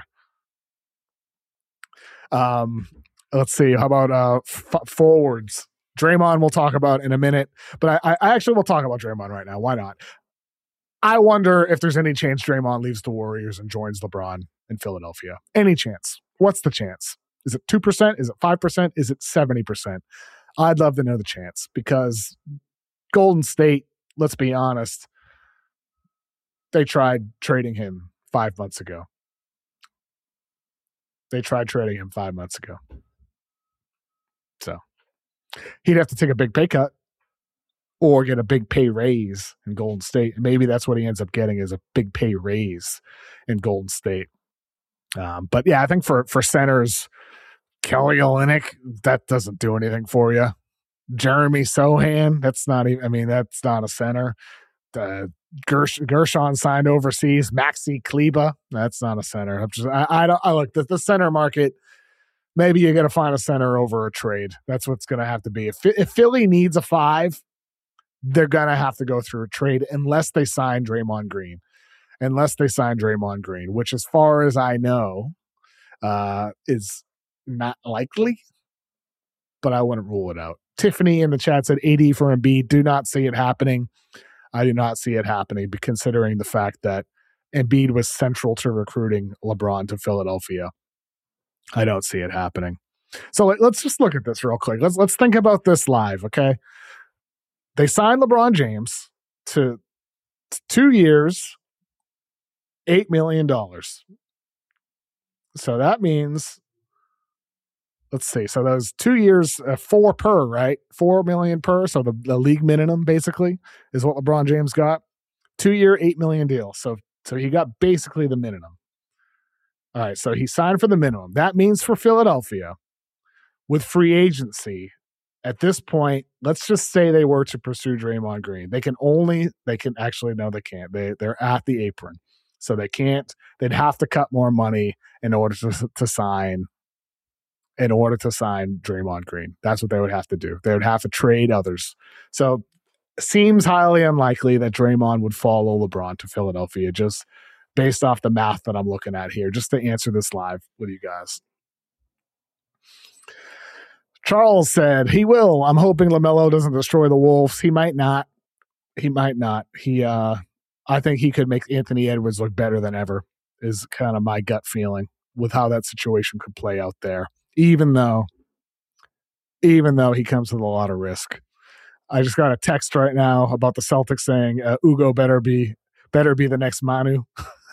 A: Let's see. How about forwards? Draymond we'll talk about in a minute, but I actually will talk about Draymond right now. Why not? I wonder if there's any chance Draymond leaves the Warriors and joins LeBron in Philadelphia. Any chance? What's the chance? Is it 2%? Is it 5%? Is it 70%? I'd love to know the chance because Golden State, let's be honest, they tried trading him 5 months ago. So he'd have to take a big pay cut or get a big pay raise in Golden State. And maybe that's what he ends up getting is a big pay raise in Golden State. But yeah, I think for centers, Kelly Olynyk, that doesn't do anything for you. Jeremy Sohan, that's not a center. Gershon signed overseas. Maxi Kleba, that's not a center. I look the center market. Maybe you got to find a center over a trade. That's what's going to have to be. If Philly needs a 5, they're going to have to go through a trade unless they sign Draymond Green. Which as far as I know, is not likely, but I wouldn't rule it out. Tiffany in the chat said AD for Embiid. Do not see it happening. I do not see it happening, but considering the fact that Embiid was central to recruiting LeBron to Philadelphia, I don't see it happening. So let's just look at this real quick. Let's think about this live, okay? They signed LeBron James to 2 years, $8 million. So that means, let's see. So those 2 years, 4 per, right? $4 million per. So the league minimum basically is what LeBron James got. 2-year, $8 million deal. So he got basically the minimum. All right. So he signed for the minimum. That means for Philadelphia, with free agency, at this point, let's just say they were to pursue Draymond Green. They can't. They're at the apron. So they can't. They'd have to cut more money in order to sign Draymond Green. That's what they would have to do. They would have to trade others. So it seems highly unlikely that Draymond would follow LeBron to Philadelphia, just based off the math that I'm looking at here, just to answer this live with you guys. Charles said, he will. I'm hoping LaMelo doesn't destroy the Wolves. He might not. I think he could make Anthony Edwards look better than ever, is kind of my gut feeling with how that situation could play out there, even though he comes with a lot of risk. I just got a text right now about the Celtics saying Ugo better be the next Manu.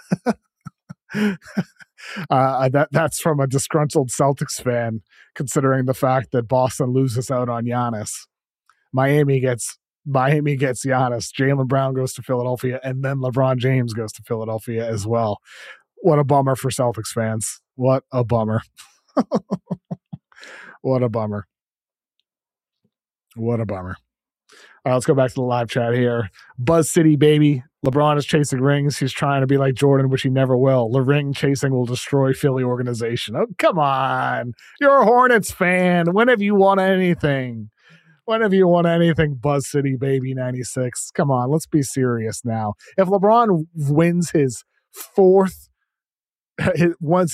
A: That's from a disgruntled Celtics fan, considering the fact that Boston loses out on Giannis. Miami gets Giannis. Jaylen Brown goes to Philadelphia, and then LeBron James goes to Philadelphia as well. What a bummer for Celtics fans. What a bummer. What a bummer. All right, let's go back to the live chat here. Buzz City, baby. LeBron is chasing rings. He's trying to be like Jordan, which he never will. The ring chasing will destroy Philly organization. Oh, come on. You're a Hornets fan. When have you won anything? Buzz City, baby, 96? Come on, let's be serious now. If LeBron wins wins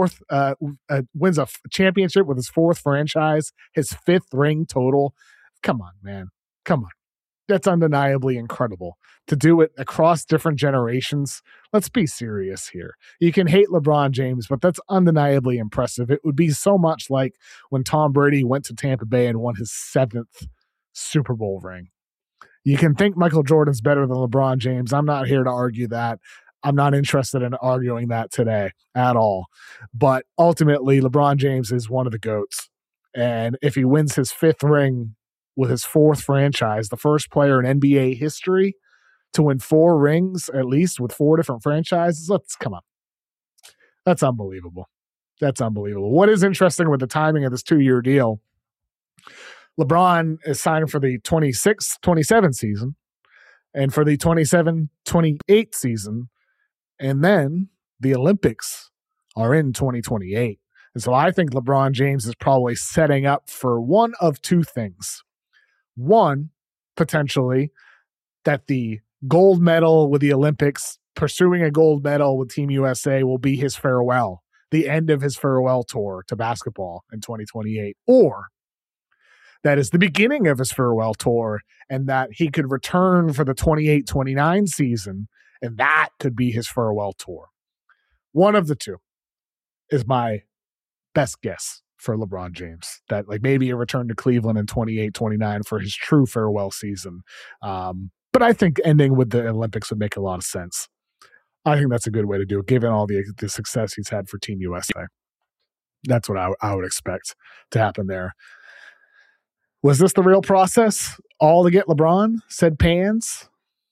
A: a championship with his 4th franchise, his 5th ring total, come on, man. Come on. That's undeniably incredible. To do it across different generations, let's be serious here. You can hate LeBron James, but that's undeniably impressive. It would be so much like when Tom Brady went to Tampa Bay and won his 7th Super Bowl ring. You can think Michael Jordan's better than LeBron James. I'm not here to argue that. I'm not interested in arguing that today at all. But ultimately, LeBron James is one of the GOATs. And if he wins his 5th ring with his 4th franchise, the first player in NBA history to win 4 rings, at least with 4 different franchises, come on. That's unbelievable. What is interesting with the timing of this 2-year deal, LeBron is signed for the 26-27 season and for the 27-28 season. And then the Olympics are in 2028. And so I think LeBron James is probably setting up for one of two things. One, potentially, that the gold medal with the Olympics, pursuing a gold medal with Team USA, will be his farewell, the end of his farewell tour to basketball in 2028. Or that is the beginning of his farewell tour and that he could return for the 28-29 season, and that could be his farewell tour. One of the two is my best guess for LeBron James, that like maybe a return to Cleveland in 28-29 for his true farewell season. But I think ending with the Olympics would make a lot of sense. I think that's a good way to do it, given all the success he's had for Team USA. That's what I would expect to happen there. Was this the real process? All to get LeBron, said Pans.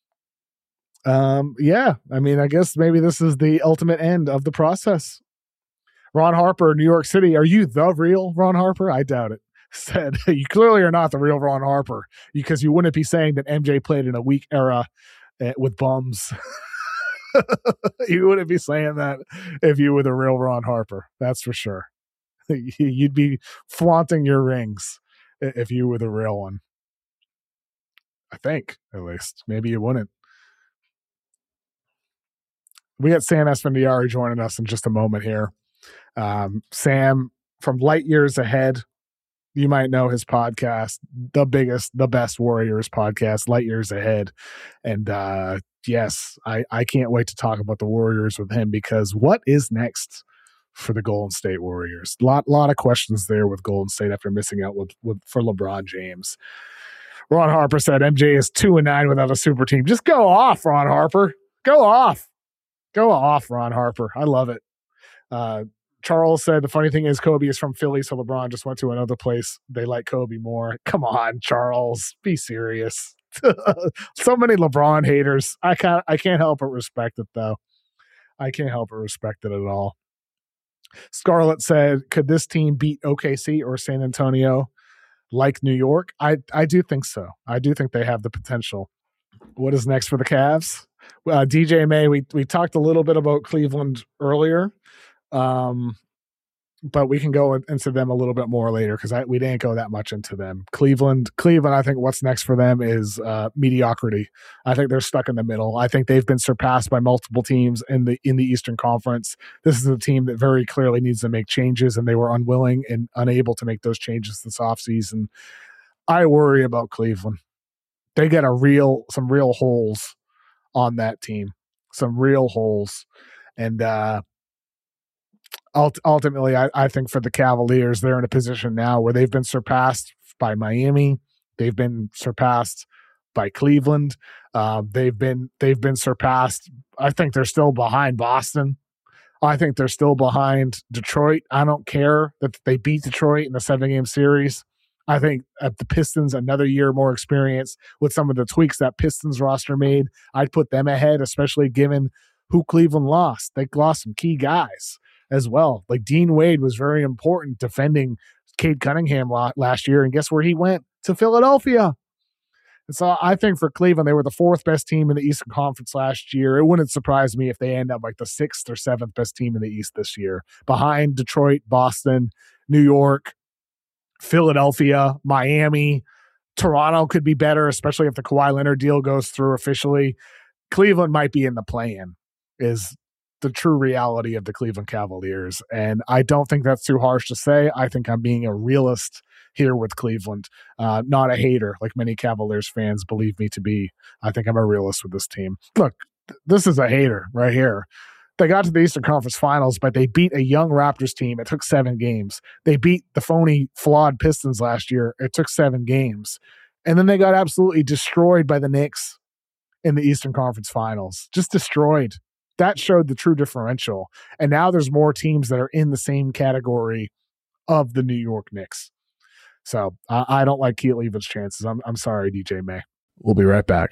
A: Yeah, I mean, I guess maybe this is the ultimate end of the process. Ron Harper, New York City. Are you the real Ron Harper? I doubt it. Said, you clearly are not the real Ron Harper, because you wouldn't be saying that MJ played in a weak era with bums. You wouldn't be saying that if you were the real Ron Harper. That's for sure. You'd be flaunting your rings if you were the real one. I think, at least. Maybe you wouldn't. We got Sam Esfandiari joining us in just a moment here. Sam from Light Years Ahead. You might know his podcast, the best Warriors podcast, Light Years Ahead. And yes, I can't wait to talk about the Warriors with him, because what is next for the Golden State Warriors? Lot of questions there with Golden State after missing out for LeBron James. Ron Harper said MJ is 2-9 without a super team. Just go off, Ron Harper. Go off. Go off, Ron Harper. I love it. Charles said the funny thing is Kobe is from Philly, so LeBron just went to another place. They like Kobe more. Come on, Charles. Be serious. So many LeBron haters. I can't help but respect it, though. I can't help but respect it at all. Scarlett said, could this team beat OKC or San Antonio like New York? I do think so. I do think they have the potential. What is next for the Cavs? DJ May, we talked a little bit about Cleveland earlier, but we can go into them a little bit more later, because we didn't go that much into them. Cleveland, I think what's next for them is mediocrity. I think they're stuck in the middle. I think they've been surpassed by multiple teams in the Eastern Conference. This is a team that very clearly needs to make changes, and they were unwilling and unable to make those changes this offseason. I worry about Cleveland. They got some real holes on that team, some real holes. And ultimately, I think for the Cavaliers, they're in a position now where they've been surpassed by Miami. They've been surpassed by Cleveland. They've been surpassed. I think they're still behind Boston. I think they're still behind Detroit. I don't care that they beat Detroit in the 7-game series. I think at the Pistons, another year more experience with some of the tweaks that Pistons roster made, I'd put them ahead, especially given who Cleveland lost. They lost some key guys as well. Like Dean Wade was very important defending Cade Cunningham last year, and guess where he went? To Philadelphia. And so I think for Cleveland, they were the 4th best team in the Eastern Conference last year. It wouldn't surprise me if they end up like the 6th or 7th best team in the East this year, behind Detroit, Boston, New York, Philadelphia, Miami. Toronto could be better, especially if the Kawhi Leonard deal goes through officially. Cleveland might be in the play-in, is the true reality of the Cleveland Cavaliers. And I don't think that's too harsh to say. I think I'm being a realist here with Cleveland, not a hater like many Cavaliers fans believe me to be. I think I'm a realist with this team. Look, this is a hater right here. They got to the Eastern Conference Finals, but they beat a young Raptors team. It took 7 games. They beat the phony, flawed Pistons last year. It took 7 games. And then they got absolutely destroyed by the Knicks in the Eastern Conference Finals. Just destroyed. That showed the true differential. And now there's more teams that are in the same category of the New York Knicks. So I don't like Keith Leavin's chances. I'm sorry, DJ May. We'll be right back.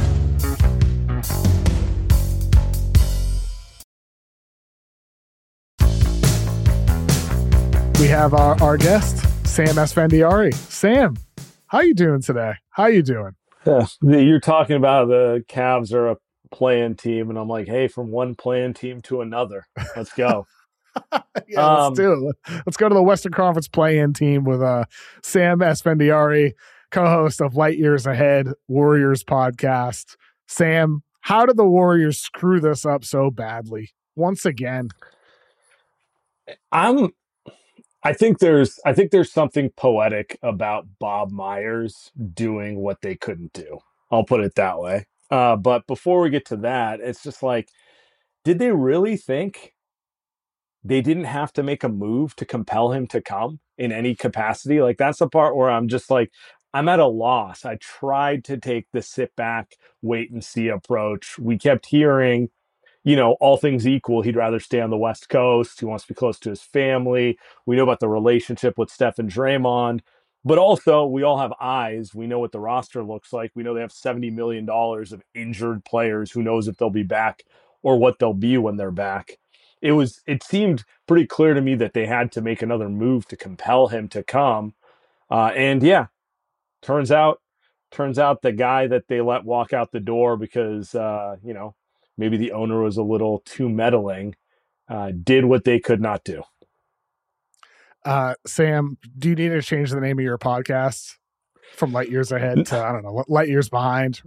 A: We have our guest, Sam Esfandiari. Sam, how you doing today? How you doing?
C: Yeah, you're talking about the Cavs are a play-in team, and I'm like, hey, from one play-in team to another, let's go.
A: Yeah, let's do it. Let's go to the Western Conference play-in team with Sam Esfandiari, co-host of Light Years Ahead Warriors podcast. Sam, how did the Warriors screw this up so badly once again?
C: I think there's something poetic about Bob Myers doing what they couldn't do. I'll put it that way. But before we get to that, it's just like, did they really think they didn't have to make a move to compel him to come in any capacity? Like, that's the part where I'm just like, I'm at a loss. I tried to take the sit back, wait and see approach. We kept hearing, all things equal, he'd rather stay on the West Coast. He wants to be close to his family. We know about the relationship with Steph and Draymond, but also we all have eyes. We know what the roster looks like. We know they have $70 million of injured players. Who knows if they'll be back or what they'll be when they're back. It seemed pretty clear to me that they had to make another move to compel him to come. And yeah, turns out the guy that they let walk out the door because, maybe the owner was a little too meddling, did what they could not do.
A: Sam, do you need to change the name of your podcast from Light Years Ahead to, I don't know, Light Years Behind?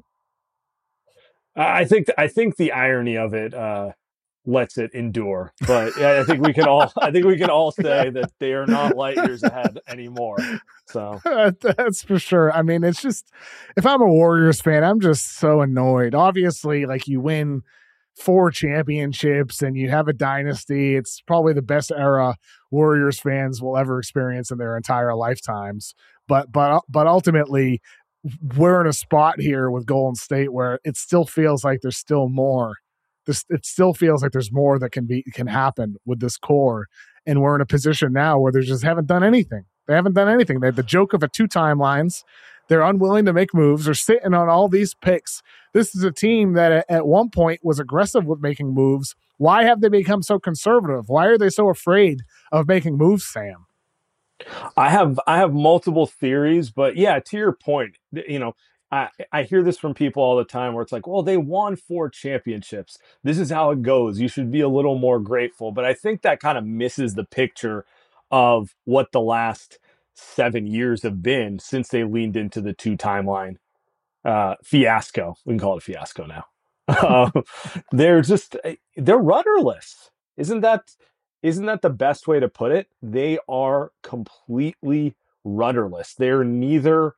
C: I think the irony of it lets it endure, but yeah, I think we can all say that they are not light years ahead anymore. So
A: that's for sure. I mean, it's just, if I'm a Warriors fan, I'm just so annoyed. Obviously, like, you win 4 championships and you have a dynasty. It's probably the best era Warriors fans will ever experience in their entire lifetimes. But ultimately, we're in a spot here with Golden State where it still feels like there's still more. It still feels like there's more that can happen with this core, and we're in a position now where they just haven't done anything. They haven't done anything. They have the joke of 2 timelines. They're unwilling to make moves. They're sitting on all these picks. This is a team that at one point was aggressive with making moves. Why have they become so conservative? Why are they so afraid of making moves, Sam?
C: I have multiple theories, but yeah, to your point, I hear this from people all the time where it's like, well, they won 4 championships. This is how it goes. You should be a little more grateful. But I think that kind of misses the picture of what the last 7 years have been since they leaned into the 2 timeline fiasco. We can call it a fiasco now. They're rudderless. Isn't that the best way to put it? They are completely rudderless. They're neither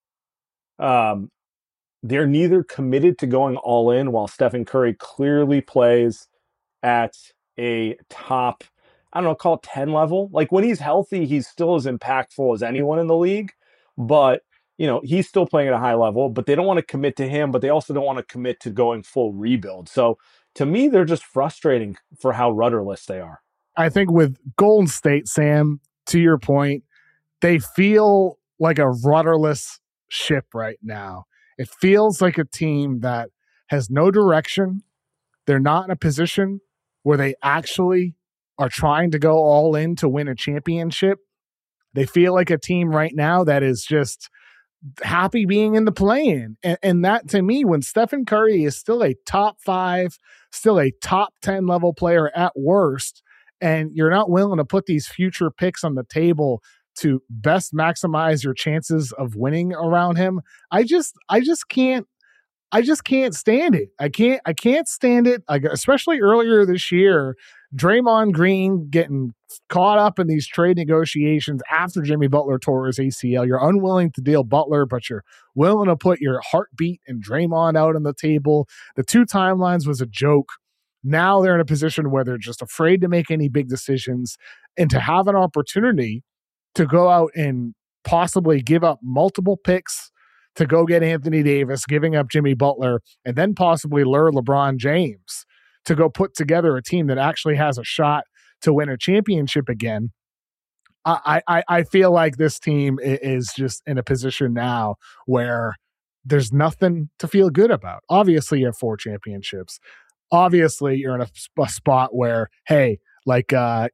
C: committed to going all in, while Stephen Curry clearly plays at a top, I don't know, call it 10 level. Like, when he's healthy, he's still as impactful as anyone in the league, but he's still playing at a high level, but they don't want to commit to him, but they also don't want to commit to going full rebuild. So to me, they're just frustrating for how rudderless they are.
A: I think with Golden State, Sam, to your point, they feel like a rudderless ship right now. It feels like a team that has no direction. They're not in a position where they actually are trying to go all in to win a championship. They feel like a team right now that is just happy being in the play-in. And that, to me, when Stephen Curry is still a top 5, still a top 10 level player at worst, and you're not willing to put these future picks on the table to best maximize your chances of winning around him, I just can't stand it. I can't stand it. Especially earlier this year, Draymond Green getting caught up in these trade negotiations after Jimmy Butler tore his ACL. You're unwilling to deal Butler, but you're willing to put your heartbeat and Draymond out on the table. The 2 timelines was a joke. Now they're in a position where they're just afraid to make any big decisions, and to have an opportunity to go out and possibly give up multiple picks to go get Anthony Davis, giving up Jimmy Butler, and then possibly lure LeBron James to go put together a team that actually has a shot to win a championship again. I feel like this team is just in a position now where there's nothing to feel good about. Obviously, you have 4 championships. Obviously, you're in a spot where, hey, like,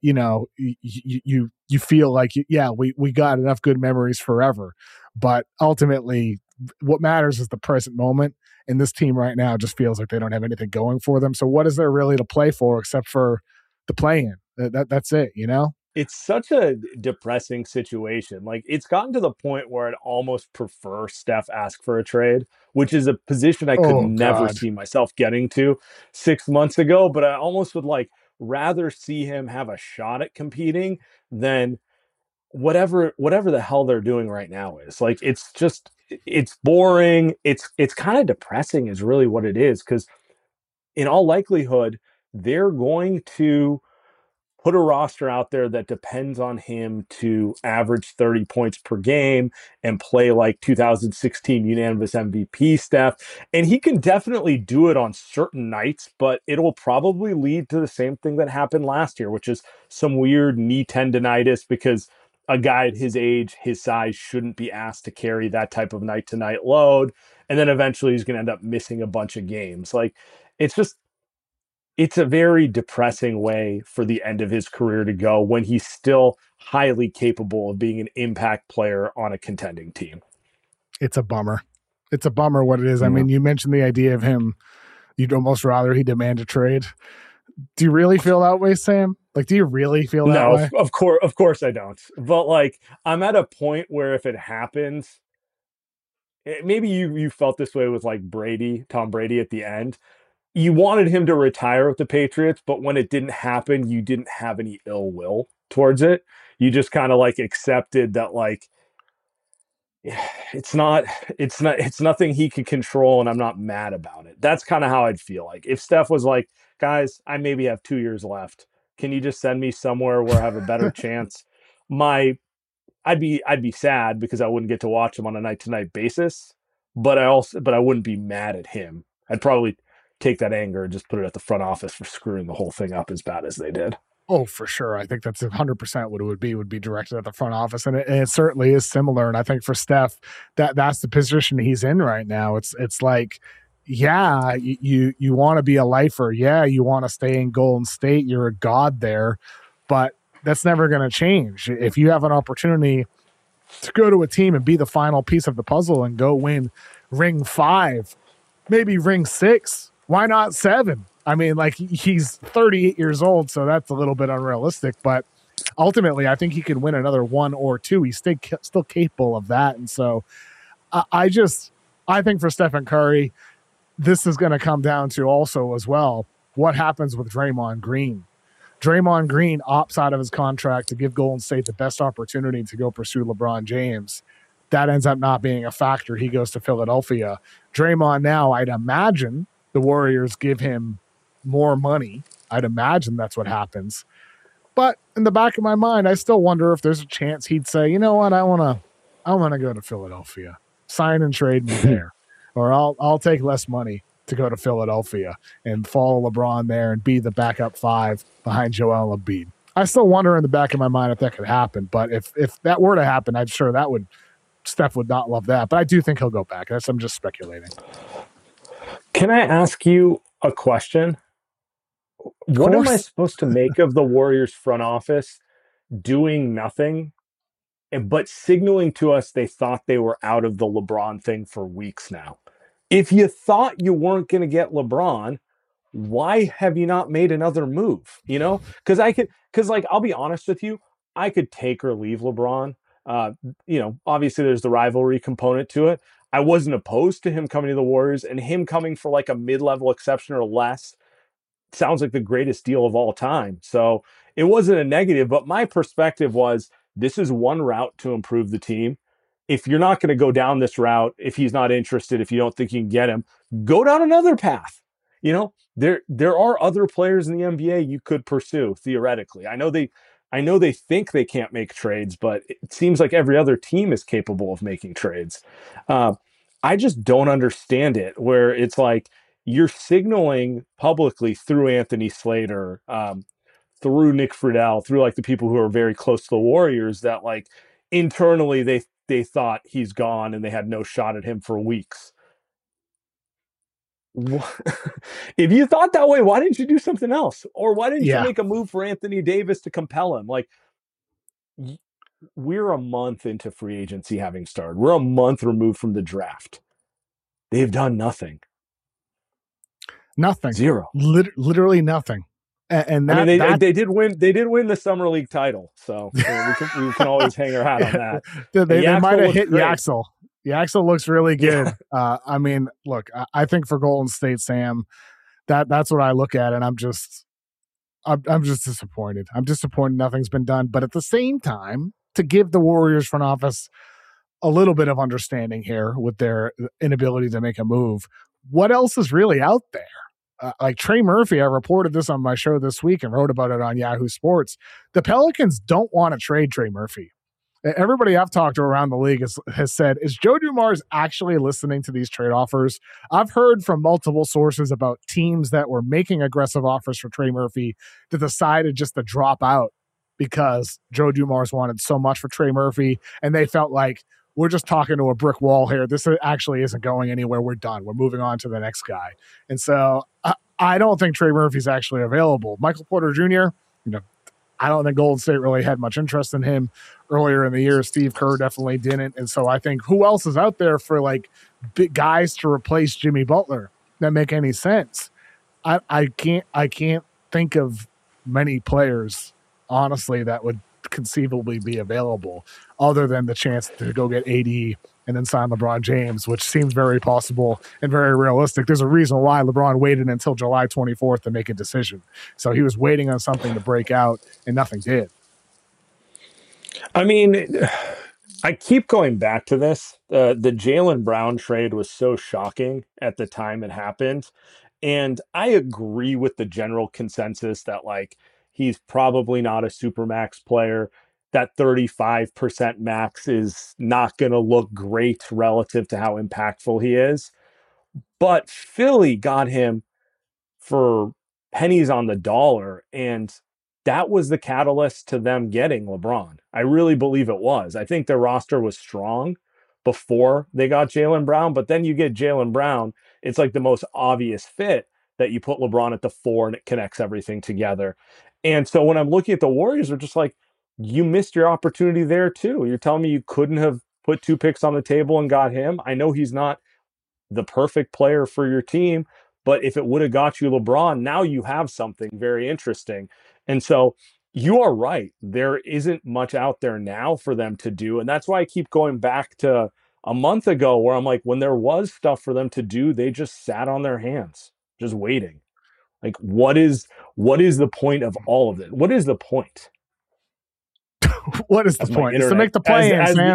A: you feel like, we got enough good memories forever. But ultimately, what matters is the present moment. And this team right now just feels like they don't have anything going for them. So what is there really to play for except for the play-in? That's it, you know?
C: It's such a depressing situation. Like, it's gotten to the point where I'd almost prefer Steph ask for a trade, which is a position I could
A: Oh
C: never
A: God.
C: see myself getting to 6 months ago. But I almost would like rather see him have a shot at competing than whatever the hell they're doing right now is. Like, it's boring. It's kind of depressing is really what it is, because in all likelihood, they're going to put a roster out there that depends on him to average 30 points per game and play like 2016 unanimous MVP Steph. And he can definitely do it on certain nights, but it'll probably lead to the same thing that happened last year, which is some weird knee tendonitis, because a guy at his age, his size, shouldn't be asked to carry that type of night to night load. And then eventually he's going to end up missing a bunch of games. Like, it's just, it's a very depressing way for the end of his career to go when he's still highly capable of being an impact player on a contending team.
A: It's a bummer. It's a bummer what it is.
C: Yeah.
A: I mean, you mentioned the idea of him, you'd almost rather he demand a trade. Do you really feel that way, Sam? Like, do you really feel that way?
C: No, of course I don't. But like, I'm at a point where if it happens, maybe you felt this way with like Tom Brady at the end. You wanted him to retire with the Patriots, but when it didn't happen, you didn't have any ill will towards it. You just kind of like accepted that, like, it's nothing he could control, and I'm not mad about it. That's kind of how I'd feel. Like, if Steph was like, guys, I maybe have 2 years left. Can you just send me somewhere where I have a better chance? I'd be sad because I wouldn't get to watch him on a night to night basis, but I wouldn't be mad at him. I'd probably take that anger and just put it at the front office for screwing the whole thing up as bad as they did.
A: Oh, for sure. I think that's 100% what it would be directed at the front office. And it certainly is similar. And I think for Steph, that's the position he's in right now. It's like, yeah, you want to be a lifer. Yeah, you want to stay in Golden State. You're a god there. But that's never going to change. If you have an opportunity to go to a team and be the final piece of the puzzle and go win ring 5, maybe ring 6, why not 7? I mean, like, he's 38 years old, so that's a little bit unrealistic. But ultimately, I think he could win another 1 or 2. He's still capable of that. And so I think for Stephen Curry, this is going to come down to also as well what happens with Draymond Green. Draymond Green opts out of his contract to give Golden State the best opportunity to go pursue LeBron James. That ends up not being a factor. He goes to Philadelphia. Draymond now, I'd imagine the Warriors give him more money. I'd imagine that's what happens. But in the back of my mind, I still wonder if there's a chance he'd say, you know what, I want to go to Philadelphia. Sign and trade me there. Or I'll take less money to go to Philadelphia and follow LeBron there and be the backup 5 behind Joel Embiid. I still wonder in the back of my mind if that could happen. But if that were to happen, I'm sure Steph would not love that. But I do think he'll go back. I'm just speculating.
C: Can I ask you a question? What am I supposed to make of the Warriors front office doing nothing, but signaling to us they thought they were out of the LeBron thing for weeks now? If you thought you weren't going to get LeBron, why have you not made another move? You know, because I'll be honest with you, I could take or leave LeBron. Obviously there's the rivalry component to it. I wasn't opposed to him coming to the Warriors, and him coming for like a mid-level exception or less sounds like the greatest deal of all time. So it wasn't a negative, but my perspective was, this is one route to improve the team. If you're not going to go down this route, if he's not interested, if you don't think you can get him, go down another path. You know, there are other players in the NBA you could pursue theoretically. I know they think they can't make trades, but it seems like every other team is capable of making trades. I just don't understand it, where it's like you're signaling publicly through Anthony Slater, through Nick Friedel, through like the people who are very close to the Warriors, that like internally they thought he's gone and they had no shot at him for weeks. If you thought that way, why didn't you do something else? Or why didn't you make a move for Anthony Davis to compel him? Like, we're a month into free agency having started. We're a month removed from the draft. They've done nothing.
A: Nothing.
C: Zero.
A: Literally nothing. And
C: I mean,
A: that
C: they did win. They did win the summer league title, so we can always hang our hat on that.
A: they might have hit
C: great.
A: Yaxel. Yaxel looks really good.
C: Yeah.
A: I mean, look, I think for Golden State, Sam, that's what I look at, and I'm just disappointed. I'm disappointed nothing's been done. But at the same time, to give the Warriors front office a little bit of understanding here with their inability to make a move, what else is really out there? Like Trey Murphy, I reported this on my show this week and wrote about it on Yahoo Sports. The Pelicans don't want to trade Trey Murphy. Everybody I've talked to around the league has said, is Joe Dumars actually listening to these trade offers? I've heard from multiple sources about teams that were making aggressive offers for Trey Murphy that decided just to drop out because Joe Dumars wanted so much for Trey Murphy, and they felt like, we're just talking to a brick wall here. This actually isn't going anywhere. We're done. We're moving on to the next guy. And so I don't think Trey Murphy's actually available. Michael Porter Jr., I don't think Golden State really had much interest in him earlier in the year. Steve Kerr definitely didn't. And so I think who else is out there for like big guys to replace Jimmy Butler that make any sense? I can't think of many players, honestly, that would conceivably be available other than the chance to go get AD and then sign LeBron James, which seems very possible and very realistic. There's a reason why LeBron waited until July 24th to make a decision. So he was waiting on something to break out and nothing did.
C: I mean, I keep going back to this. The Jaylen Brown trade was so shocking at the time it happened. And I agree with the general consensus that like he's probably not a supermax player. That 35% max is not going to look great relative to how impactful he is. But Philly got him for pennies on the dollar, and that was the catalyst to them getting LeBron. I really believe it was. I think their roster was strong before they got Jaylen Brown, but then you get Jaylen Brown, it's like the most obvious fit that you put LeBron at the 4 and it connects everything together. And so when I'm looking at the Warriors, they're just like, you missed your opportunity there too. You're telling me you couldn't have put 2 picks on the table and got him? I know he's not the perfect player for your team, but if it would have got you LeBron, now you have something very interesting. And so you are right. There isn't much out there now for them to do. And that's why I keep going back to a month ago where I'm like, when there was stuff for them to do, they just sat on their hands, just waiting. Like, what is the point of all of it? What is the point?
A: What is the point? It's to make the play-in, Sam.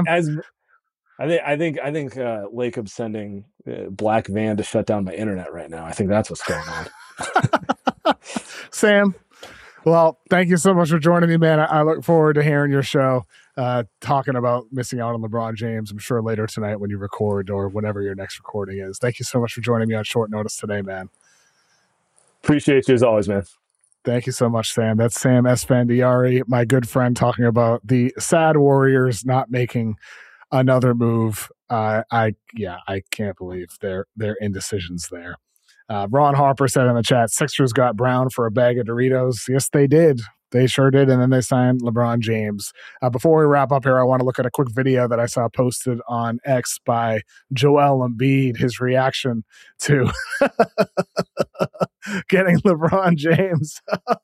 C: I think Lacob's sending Black Van to shut down my internet right now. I think that's what's going on.
A: Sam, well, thank you so much for joining me, man. I look forward to hearing your show, talking about missing out on LeBron James, I'm sure later tonight when you record or whenever your next recording is. Thank you so much for joining me on short notice today, man.
C: Appreciate you as always, man.
A: Thank you so much, Sam. That's Sam Esfandiari, my good friend, talking about the sad Warriors not making another move. I can't believe their indecisions there. Ron Harper said in the chat, Sixers got Brown for a bag of Doritos. Yes, they did. They sure did. And then they signed LeBron James. Before we wrap up here, I want to look at a quick video that I saw posted on X by Joel Embiid, his reaction to getting LeBron James.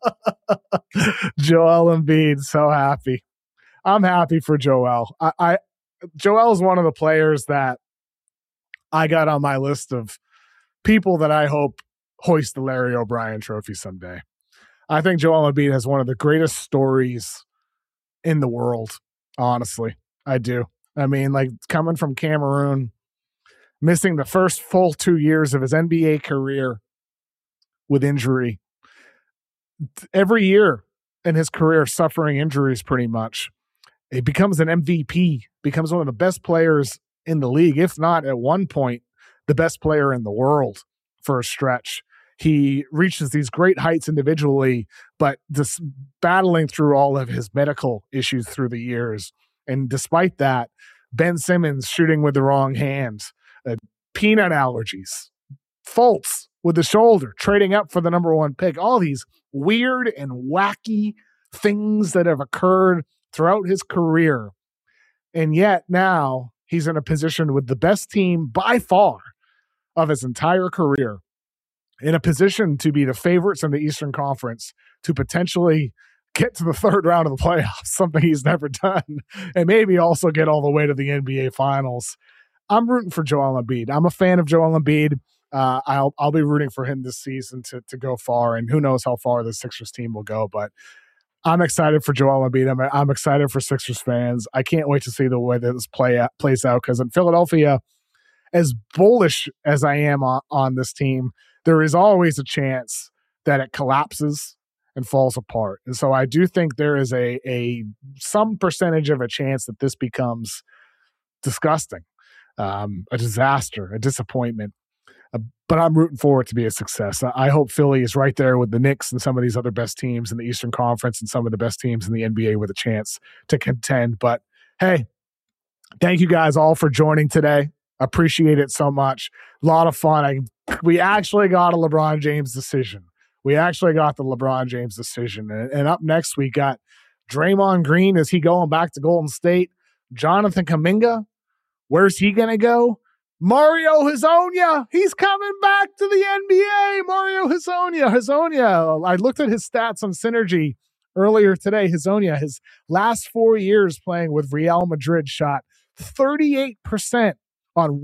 A: Joel Embiid, so happy. I'm happy for Joel. Joel is one of the players that I got on my list of people that I hope hoist the Larry O'Brien trophy someday. I think Joel Embiid has one of the greatest stories in the world, honestly. I do. I mean, like coming from Cameroon, missing the first full 2 years of his NBA career with injury. Every year in his career, suffering injuries pretty much. He becomes an MVP, becomes one of the best players in the league, if not at one point, the best player in the world for a stretch. He reaches these great heights individually, but just battling through all of his medical issues through the years. And despite that, Ben Simmons shooting with the wrong hand, peanut allergies, Fultz with the shoulder, trading up for the number 1 pick, all these weird and wacky things that have occurred throughout his career. And yet now he's in a position with the best team by far of his entire career. in a position to be the favorites in the Eastern Conference to potentially get to the third round of the playoffs, something he's never done, and maybe also get all the way to the NBA Finals. I'm rooting for Joel Embiid. I'm a fan of Joel Embiid. I'll be rooting for him this season to go far, and who knows how far the Sixers team will go, but I'm excited for Joel Embiid. I'm excited for Sixers fans. I can't wait to see the way that this plays out, because in Philadelphia, as bullish as I am on this team, there is always a chance that it collapses and falls apart. And so I do think there is some percentage of a chance that this becomes disgusting, a disaster, a disappointment. But I'm rooting for it to be a success. I hope Philly is right there with the Knicks and some of these other best teams in the Eastern Conference and some of the best teams in the NBA with a chance to contend. But hey, thank you guys all for joining today. Appreciate it so much. A lot of fun. We actually got a LeBron James decision. And up next, we got Draymond Green. Is he going back to Golden State? Jonathan Kuminga, where's he going to go? Mario Hezonja, he's coming back to the NBA. Mario Hezonja. I looked at his stats on Synergy earlier today. Hezonja, his last 4 years playing with Real Madrid, shot 38% on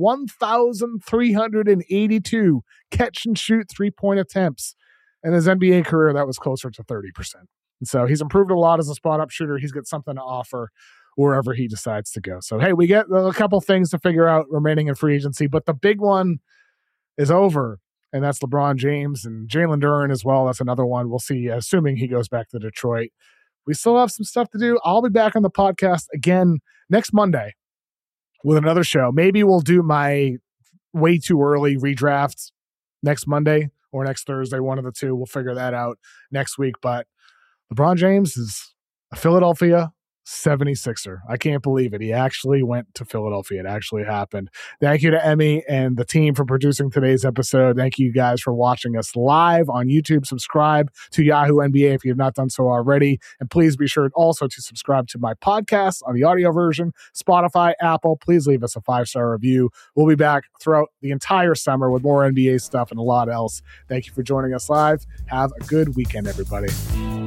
A: 1,382 catch and shoot 3-point attempts. In his NBA career, that was closer to 30%. And so he's improved a lot as a spot-up shooter. He's got something to offer wherever he decides to go. So, hey, we get a couple things to figure out remaining in free agency, but the big one is over, and that's LeBron James and Jalen Duren as well. That's another one. We'll see, assuming he goes back to Detroit. We still have some stuff to do. I'll be back on the podcast again next Monday with another show. Maybe we'll do my way too early redraft next Monday or next Thursday, one of the two. We'll figure that out next week. But LeBron James is a Philadelphia 76er. I can't believe it. He actually went to Philadelphia. It actually happened. Thank you to Emmy and the team for producing today's episode. Thank you guys for watching us live on YouTube. Subscribe to Yahoo NBA if you have not done so already. And please be sure also to subscribe to my podcast on the audio version, Spotify, Apple. Please leave us a 5-star review. We'll be back throughout the entire summer with more NBA stuff and a lot else. Thank you for joining us live. Have a good weekend, everybody.